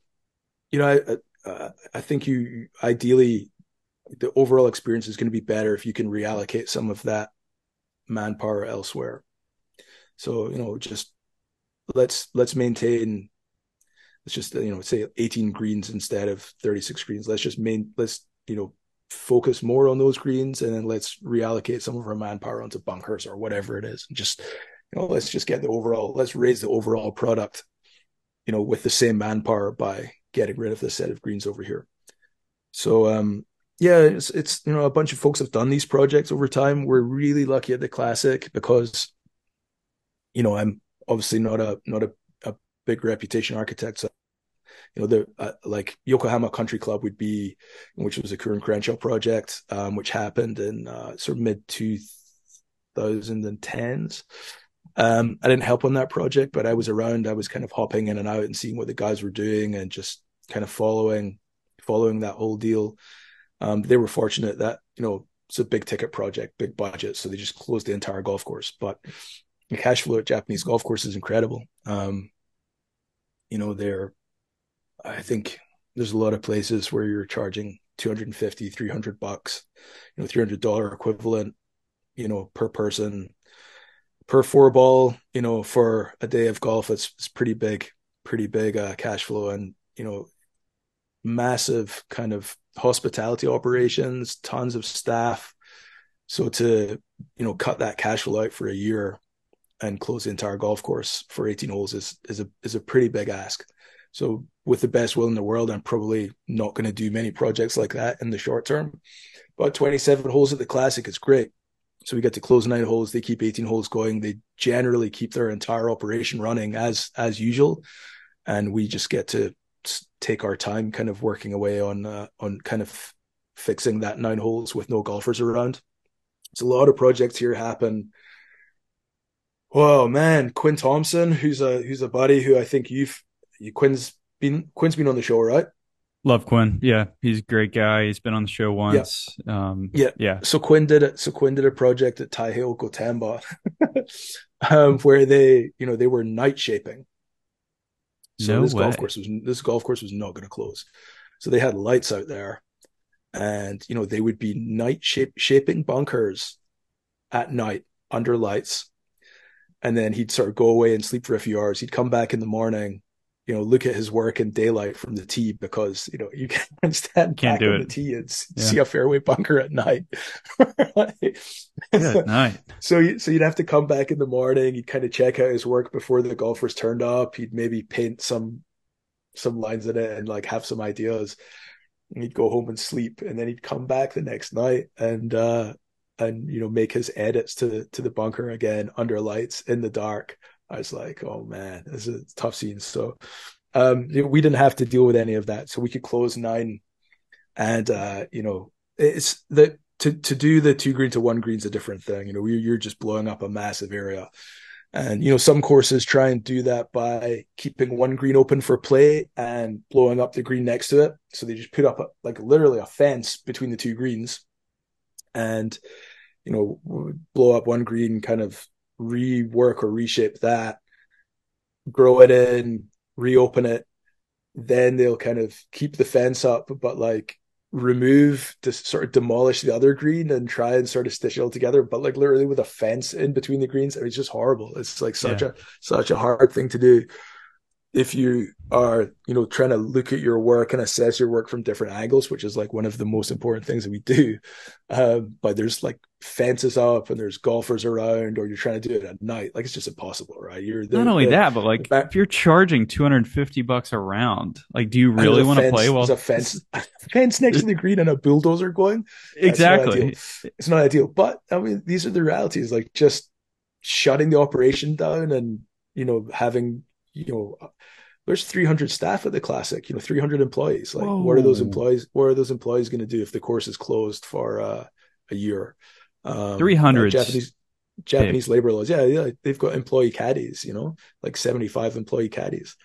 I think ideally the overall experience is going to be better if you can reallocate some of that manpower elsewhere. So, just let's maintain, let's just, say 18 greens instead of 36 greens. Let's focus more on those greens, and then let's reallocate some of our manpower onto bunkers or whatever it is. And just, let's just let's raise the overall product, with the same manpower by getting rid of this set of greens over here. So, it's a bunch of folks have done these projects over time. We're really lucky at the Classic because, I'm obviously not a big reputation architect. So, like Yokohama Country Club would be, which was a Kieran Crenshaw project, which happened in sort of mid 2010s. I didn't help on that project, but I was around. I was kind of hopping in and out and seeing what the guys were doing and just kind of following that whole deal. They were fortunate that, it's a big ticket project, big budget. So they just closed the entire golf course, but the cash flow at Japanese golf course is incredible. I think there's a lot of places where you're charging $250, $300, $300 equivalent, per person, per four ball, for a day of golf. It's pretty big cash flow, and, massive kind of hospitality operations, tons of staff. So to, cut that cash flow out for a year and close the entire golf course for 18 holes is a pretty big ask. So with the best will in the world, I'm probably not going to do many projects like that in the short term. But 27 holes at the Classic is great. So we get to close 9 holes. They keep 18 holes going. They generally keep their entire operation running as usual. And we just get to take our time kind of working away on kind of fixing that 9 holes with no golfers around. So a lot of projects here happen. Oh man, Quinn Thompson, who's a buddy who I think Quinn's been on the show, right? Love Quinn. Yeah, he's a great guy. He's been on the show once. Yeah. So Quinn did a project at Taihei Gotemba, where they were night shaping. So this golf course was not going to close. So they had lights out there, and they would be night shaping bunkers at night under lights. And then he'd sort of go away and sleep for a few hours. He'd come back in the morning, look at his work in daylight from the tee, because, you can't stand back on the tee and see a fairway bunker at night. Good night. So you'd have to come back in the morning. You'd kind of check out his work before the golfers turned up. He'd maybe paint some lines in it and like have some ideas. and he'd go home and sleep, and then he'd come back the next night and make his edits to the bunker again under lights in the dark. I was like, oh man, this is a tough scene. So we didn't have to deal with any of that, so we could close 9. And it's the to do the 2 green to 1 green is a different thing. You're just blowing up a massive area. And some courses try and do that by keeping 1 green open for play and blowing up the green next to it. So they just put up literally a fence between the 2 greens, and blow up 1 green, kind of rework or reshape that, grow it in, reopen it. Then they'll kind of keep the fence up, but to sort of demolish the other green and try and sort of stitch it all together, but literally with a fence in between the greens. I mean, it's just horrible. It's such a hard thing to do if you are trying to look at your work and assess your work from different angles, which is one of the most important things that we do. But there's fences up and there's golfers around, or you're trying to do it at night. It's just impossible, right? Not only that, but if you're charging $250 a round, do you really want to play while there's a fence next to the green and a bulldozer going? Exactly. It's not ideal. But I mean, these are the realities, just shutting the operation down and having there's 300 staff at the Classic, 300 employees. What are those employees going to do if the course is closed for a year? 300 Japanese labor laws. Yeah. They've got employee caddies, 75 employee caddies.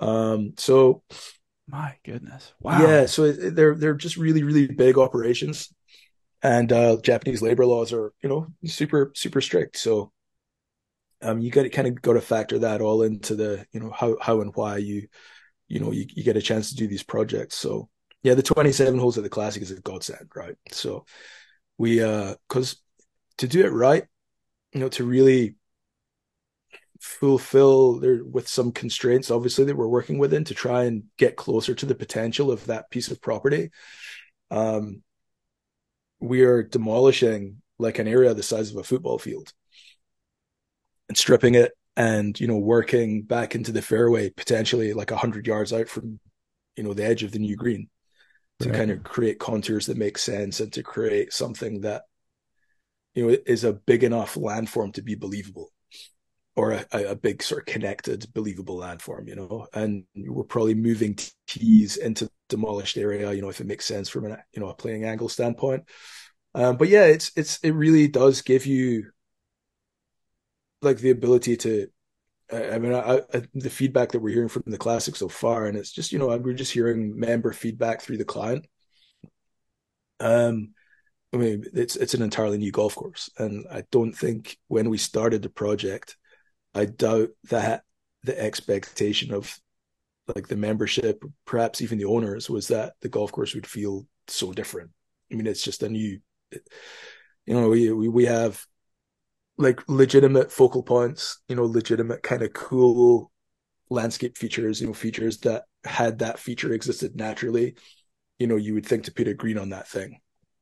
So my goodness. Wow. Yeah. So they're just really, really big operations, and Japanese labor laws are, super, super strict. So you got to factor that all into the how and why you get a chance to do these projects. So yeah, the 27 holes at the Classic is a godsend, right? So we because to do it right, to really fulfill there with some constraints, obviously, that we're working within to try and get closer to the potential of that piece of property. We are demolishing an area the size of a football field and stripping it and, working back into the fairway, potentially 100 yards out from, the edge of the new green, to kind of create contours that make sense and to create something that, is a big enough landform to be believable, or a big sort of connected, believable landform, and we're probably moving tees into demolished area, if it makes sense from a playing angle standpoint. But yeah, it really does give you the ability to, the feedback that we're hearing from the Classic so far, and it's just, we're just hearing member feedback through the client. It's an entirely new golf course, and I don't think when we started the project, I doubt that the expectation of the membership, perhaps even the owners, was that the golf course would feel so different. It's just a new, we have legitimate focal points, legitimate kind of cool landscape features, features that had that feature existed naturally, you would think to put a green on that thing.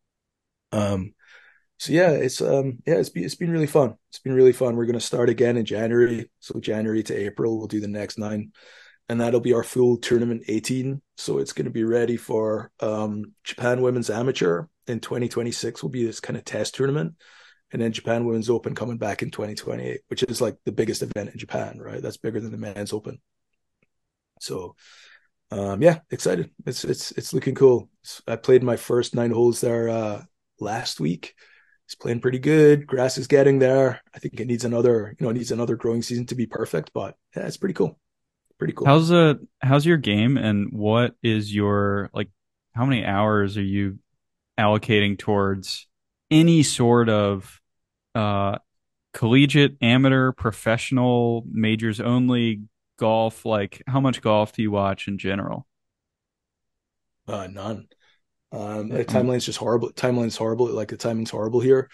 So yeah, it's been really fun. It's been really fun. We're going to start again in January. So January to April, we'll do the next 9, and that'll be our full tournament 18. So it's going to be ready for Japan Women's Amateur in 2026 will be this kind of test tournament. And then Japan Women's Open coming back in 2028, which is the biggest event in Japan, right? That's bigger than the Men's Open. So yeah, excited. It's looking cool. I played my first 9 holes there last week. It's playing pretty good. Grass is getting there. I think it needs another growing season to be perfect, but yeah, it's pretty cool. Pretty cool. How's your game, and what is your how many hours are you allocating towards any sort of collegiate, amateur, professional, majors only golf? How much golf do you watch in general? None. The timeline's just horrible. Timeline's horrible. The timing's horrible here.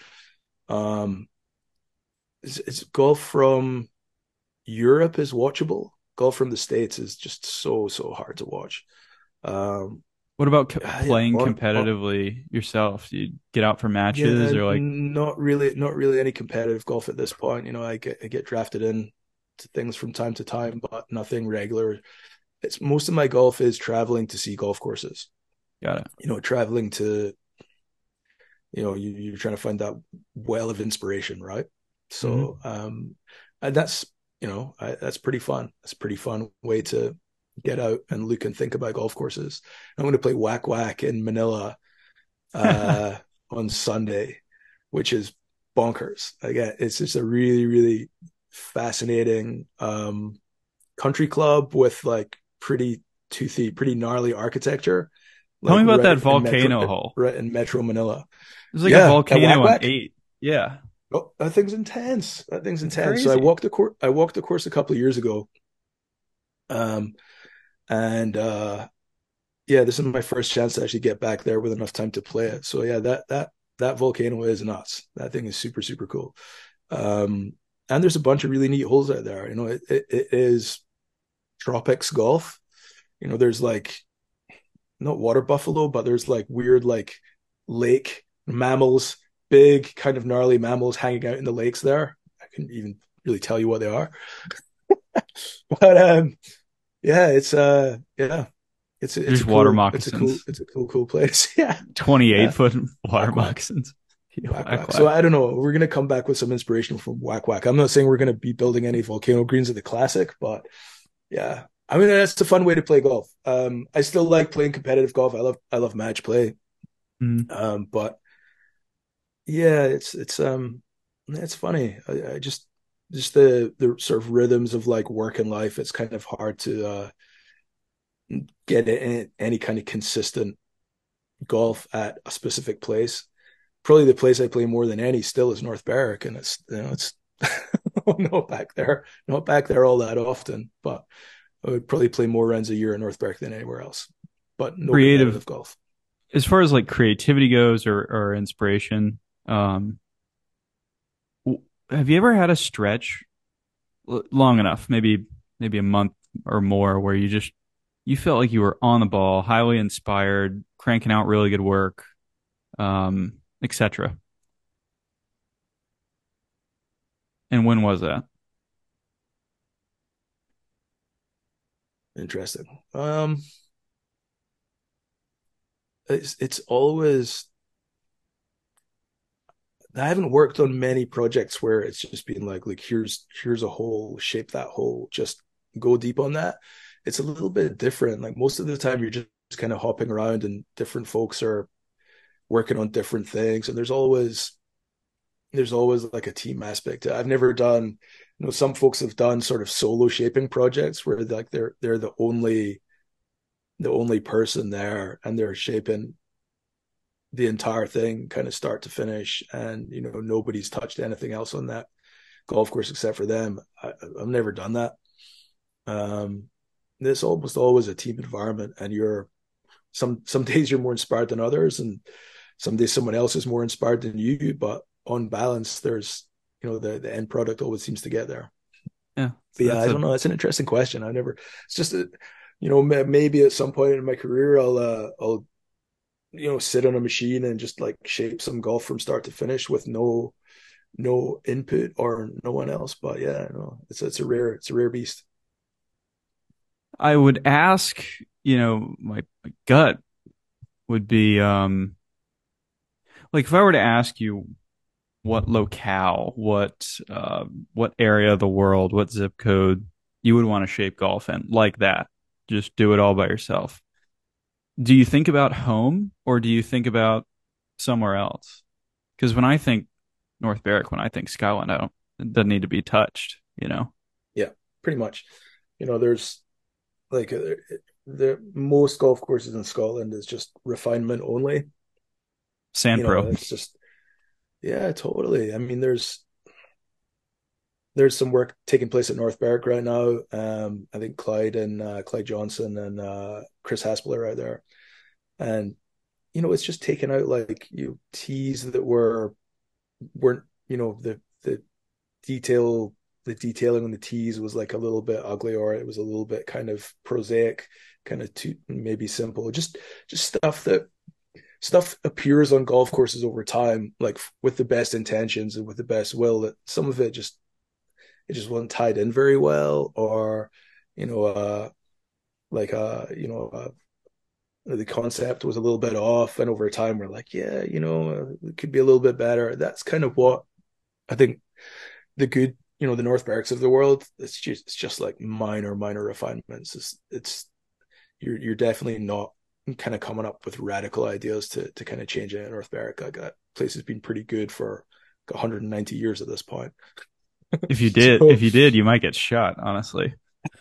It's golf from Europe is watchable. Golf from the States is just so hard to watch. What about playing competitively yourself? Do you get out for matches or not really any competitive golf at this point. I get drafted in to things from time to time, but nothing regular. It's most of my golf is traveling to see golf courses. Got it. Traveling to, you're trying to find that well of inspiration, right? Hmm. So, and that's pretty fun. It's a pretty fun way to get out and look and think about golf courses. I'm going to play Whack Whack in Manila uh, on Sunday, which is bonkers. Again, it's just a really, really fascinating country club with like pretty toothy, pretty gnarly architecture, Tell me like about that volcano hole. right in Metro Manila. There's like a Yeah, at volcano Whack on Whack. eight. Yeah, Oh, that thing's intense. That thing's it's intense. So crazy. I walked the course a couple of years ago. Um, and yeah, this is my first chance to actually get back there with enough time to play it. So yeah, that volcano is nuts. That thing is super, super cool. Um, and there's a bunch of really neat holes out there. It is tropics golf. There's like not water buffalo, but there's like weird like lake mammals, big kind of gnarly mammals hanging out in the lakes there. I couldn't even really tell you what they are. But yeah, it's There's a water cool moccasins, cool place. Yeah. 28 Yeah. foot water Whack whack. moccasins. Whack Whack whack. So whack. I don't know. We're gonna come back with some inspiration from Whack Whack. I'm not saying we're gonna be building any volcano greens at the classic, but yeah. I mean that's a fun way to play golf. I still like playing competitive golf. I love match play. Mm. But yeah, it's funny. I just the sort of rhythms of like work and life. It's kind of hard to get any kind of consistent golf at a specific place. Probably the place I play more than any still is North Berwick, and it's not back there all that often. But I would probably play more rounds a year in North Berwick than anywhere else. But no Creative, competitive golf. as far as like creativity goes or inspiration. Um, have you ever had a stretch long enough, maybe a month or more, where you felt like you were on the ball, highly inspired, cranking out really good work, etc. And when was that? Interesting. It's always I haven't worked on many projects where it's just been like here's a hole, shape that hole, just go deep on that. It's a little bit different. Like most of the time, you're just kind of hopping around, and different folks are working on different things, and there's always like a team aspect. I've never done, some folks have done sort of solo shaping projects where like they're the only person there, and they're shaping the entire thing kind of start to finish, and nobody's touched anything else on that golf course except for them. I've never done that. um it's almost always a team environment, and you're some days you're more inspired than others, and some days someone else is more inspired than you, but on balance there's the end product always seems to get there. Yeah, But so yeah, that's I a don't know, it's an interesting question. I never It's just maybe at some point in my career I'll sit on a machine and just like shape some golf from start to finish with no input or no one else. But yeah, no, it's a rare beast. I would ask, my gut would be like if I were to ask you what locale, what area of the world, what zip code you would want to shape golf in, like that. Just do it all by yourself. Do you think about home or do you think about somewhere else? Because when I think North Berwick, when I think Skyline, it doesn't need to be touched. Yeah, pretty much. There's like the most golf courses in Scotland is just refinement only. Sand Pro. It's just yeah, totally. I mean, there's some work taking place at North Berwick right now. I think Clyde Johnson and Chris Haspel are out there, and it's just taking out like tees that weren't the detail the detailing on the tees was like a little bit ugly, or it was a little bit kind of prosaic, kind of too maybe simple, just stuff appears on golf courses over time, like with the best intentions and with the best will, that some of it just wasn't tied in very well, or you know like the concept was a little bit off, and over time we're like, yeah, it could be a little bit better. That's kind of what I think the good, the North Berwick's of the world. It's just like minor refinements. It's you're definitely not kind of coming up with radical ideas to kind of change it in North Berwick. Like that place has been pretty good for like 190 years at this point. So, If you did, you might get shot, honestly.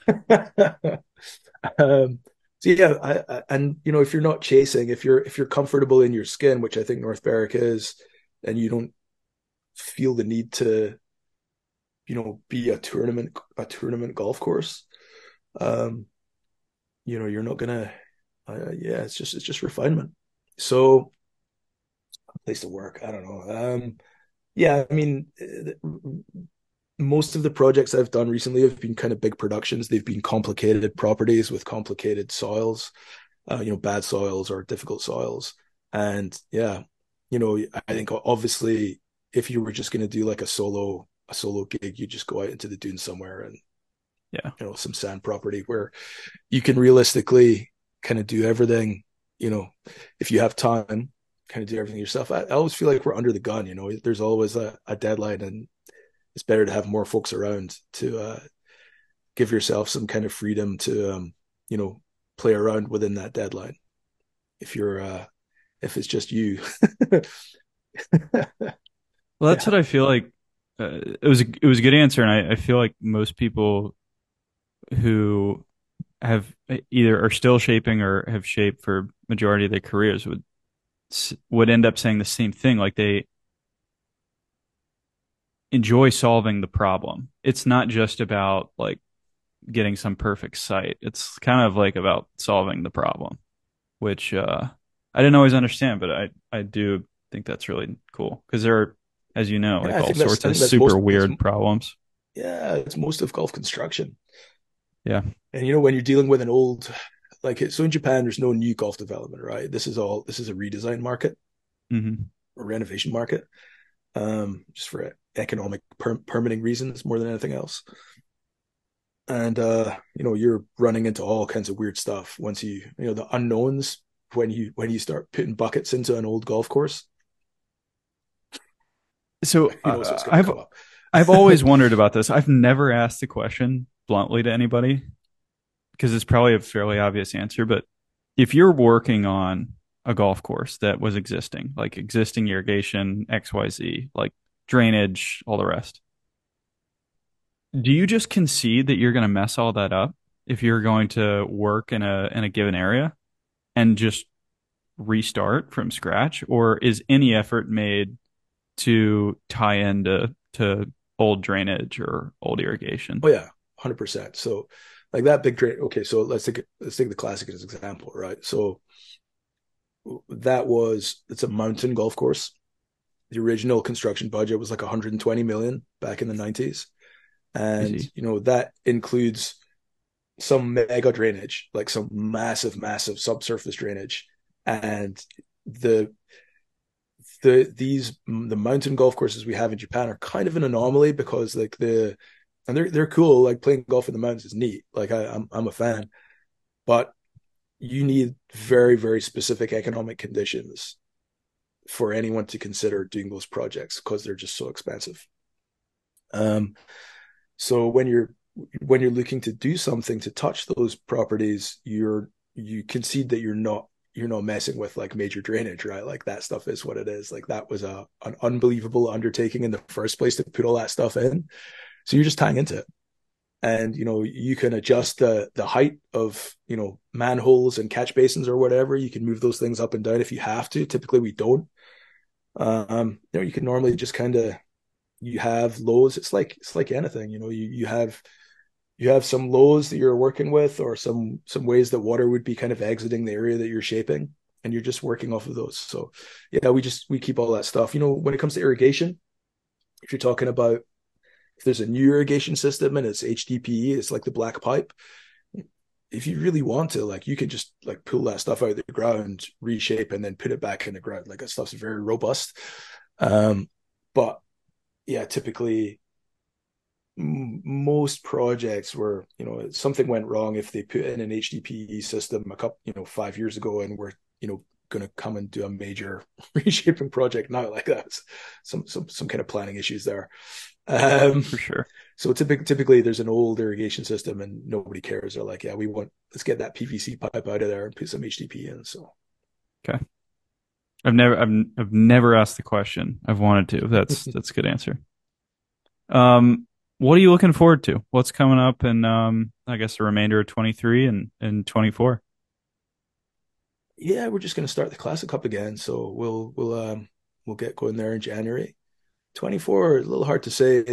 um, so yeah, and if you're not chasing, if you're comfortable in your skin, which I think North Berwick is, and you don't feel the need to, be a tournament golf course, um, you're not gonna, yeah, it's just refinement. So, a place to work, I don't know. Yeah, I mean, most of the projects I've done recently have been kind of big productions. They've been complicated properties with complicated soils, bad soils or difficult soils. And yeah, I think obviously if you were just going to do like a solo gig, you just go out into the dunes somewhere and, Yeah. some sand property where you can realistically kind of do everything, if you have time, kind of do everything yourself. I always feel like we're under the gun, there's always a deadline, and it's better to have more folks around to give yourself some kind of freedom to play around within that deadline if it's just you. Well, that's Yeah. what I feel like. It was a good answer, and I feel like most people who have either are still shaping or have shaped for majority of their careers would end up saying the same thing. Like they enjoy solving the problem. It's not just about like getting some perfect site. It's kind of like about solving the problem, which I didn't always understand, but I do think that's really cool because there are, as you know, Yeah, like I all think that's sorts I of think that's super most it's weird problems. yeah, it's most of golf construction. Yeah. And when you're dealing with an old, so in Japan there's no new golf development, right? This is a redesign market Hmm. or renovation market, just for economic permitting reasons more than anything else. And you're running into all kinds of weird stuff once the unknowns when you start putting buckets into an old golf course. So Who knows what's going to come up. I've always wondered about this. I've never asked the question bluntly to anybody because it's probably a fairly obvious answer. But if you're working on a golf course that was existing, like existing irrigation, XYZ, like drainage, all the rest, do you just concede that you're going to mess all that up if you're going to work in a given area and just restart from scratch, or is any effort made to tie into to old drainage or old irrigation? Oh yeah, 100%. So like that big drain. Okay, so let's take the classic as an example, right? So it's a mountain golf course. The original construction budget was like 120 million back in the 90s, I and see. that includes some mega drainage, like some massive subsurface drainage, and the the mountain golf courses we have in Japan are kind of an anomaly because and they're cool. Like playing golf in the mountains is neat. Like I'm a fan, but you need very very specific economic conditions for anyone to consider doing those projects because they're just so expensive. Um, so when you're looking to do something to touch those properties, you concede that you're not messing with like major drainage, right? Like that stuff is what it is. Like that was an unbelievable undertaking in the first place to put all that stuff in. So you're just tying into it. And you can adjust the height of manholes and catch basins or whatever. You can move those things up and down if you have to. Typically we don't. You can normally just kind of you have lows. It's like anything. You have some lows that you're working with, or some ways that water would be kind of exiting the area that you're shaping, and you're just working off of those. So yeah, we keep all that stuff. When it comes to irrigation, if you're talking about if there's a new irrigation system and it's HDPE, it's like the black pipe. If you really want to, like, you can just like pull that stuff out of the ground, reshape, and then put it back in the ground. Like that stuff's very robust. But yeah, typically most projects were, something went wrong if they put in an HDPE system 5 years ago, and we're, going to come and do a major reshaping project now. Like that's some kind of planning issues there. For sure. So typically there's an old irrigation system and nobody cares. They're like, yeah, let's get that PVC pipe out of there and put some HDPE in. So. Okay. I've never asked the question. I've wanted to. That's a good answer. What are you looking forward to? What's coming up in I guess the remainder of 23 and 24? Yeah, we're just going to start the Classic Cup again. So we'll get going there in January. 24 is a little hard to say.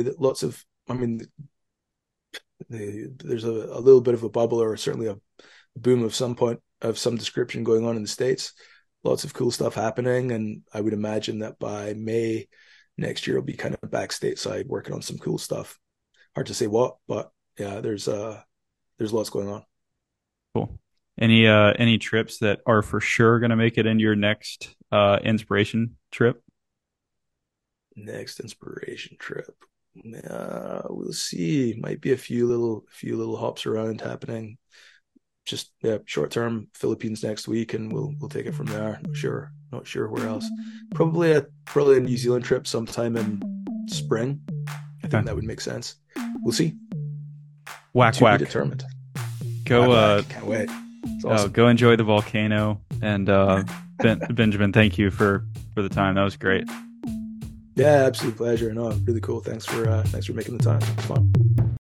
There's a little bit of a bubble, or certainly a boom of some description going on in the States. Lots of cool stuff happening, and I would imagine that by May next year, I'll be kind of back stateside working on some cool stuff. Hard to say what, but yeah, there's lots going on. Cool. Any trips that are for sure going to make it into your next inspiration trip? Next inspiration trip. We'll see. Might be a few little hops around happening. Just short term Philippines next week, and we'll take it from there. Not sure where else. Probably a New Zealand trip sometime in spring. I think that would make sense. We'll see. Whack. Determined. Go. Can't wait. Awesome. Go enjoy the volcano. And Benjamin, thank you for the time. That was great. Yeah, absolute pleasure. No, really cool. Thanks for making the time. It was fun.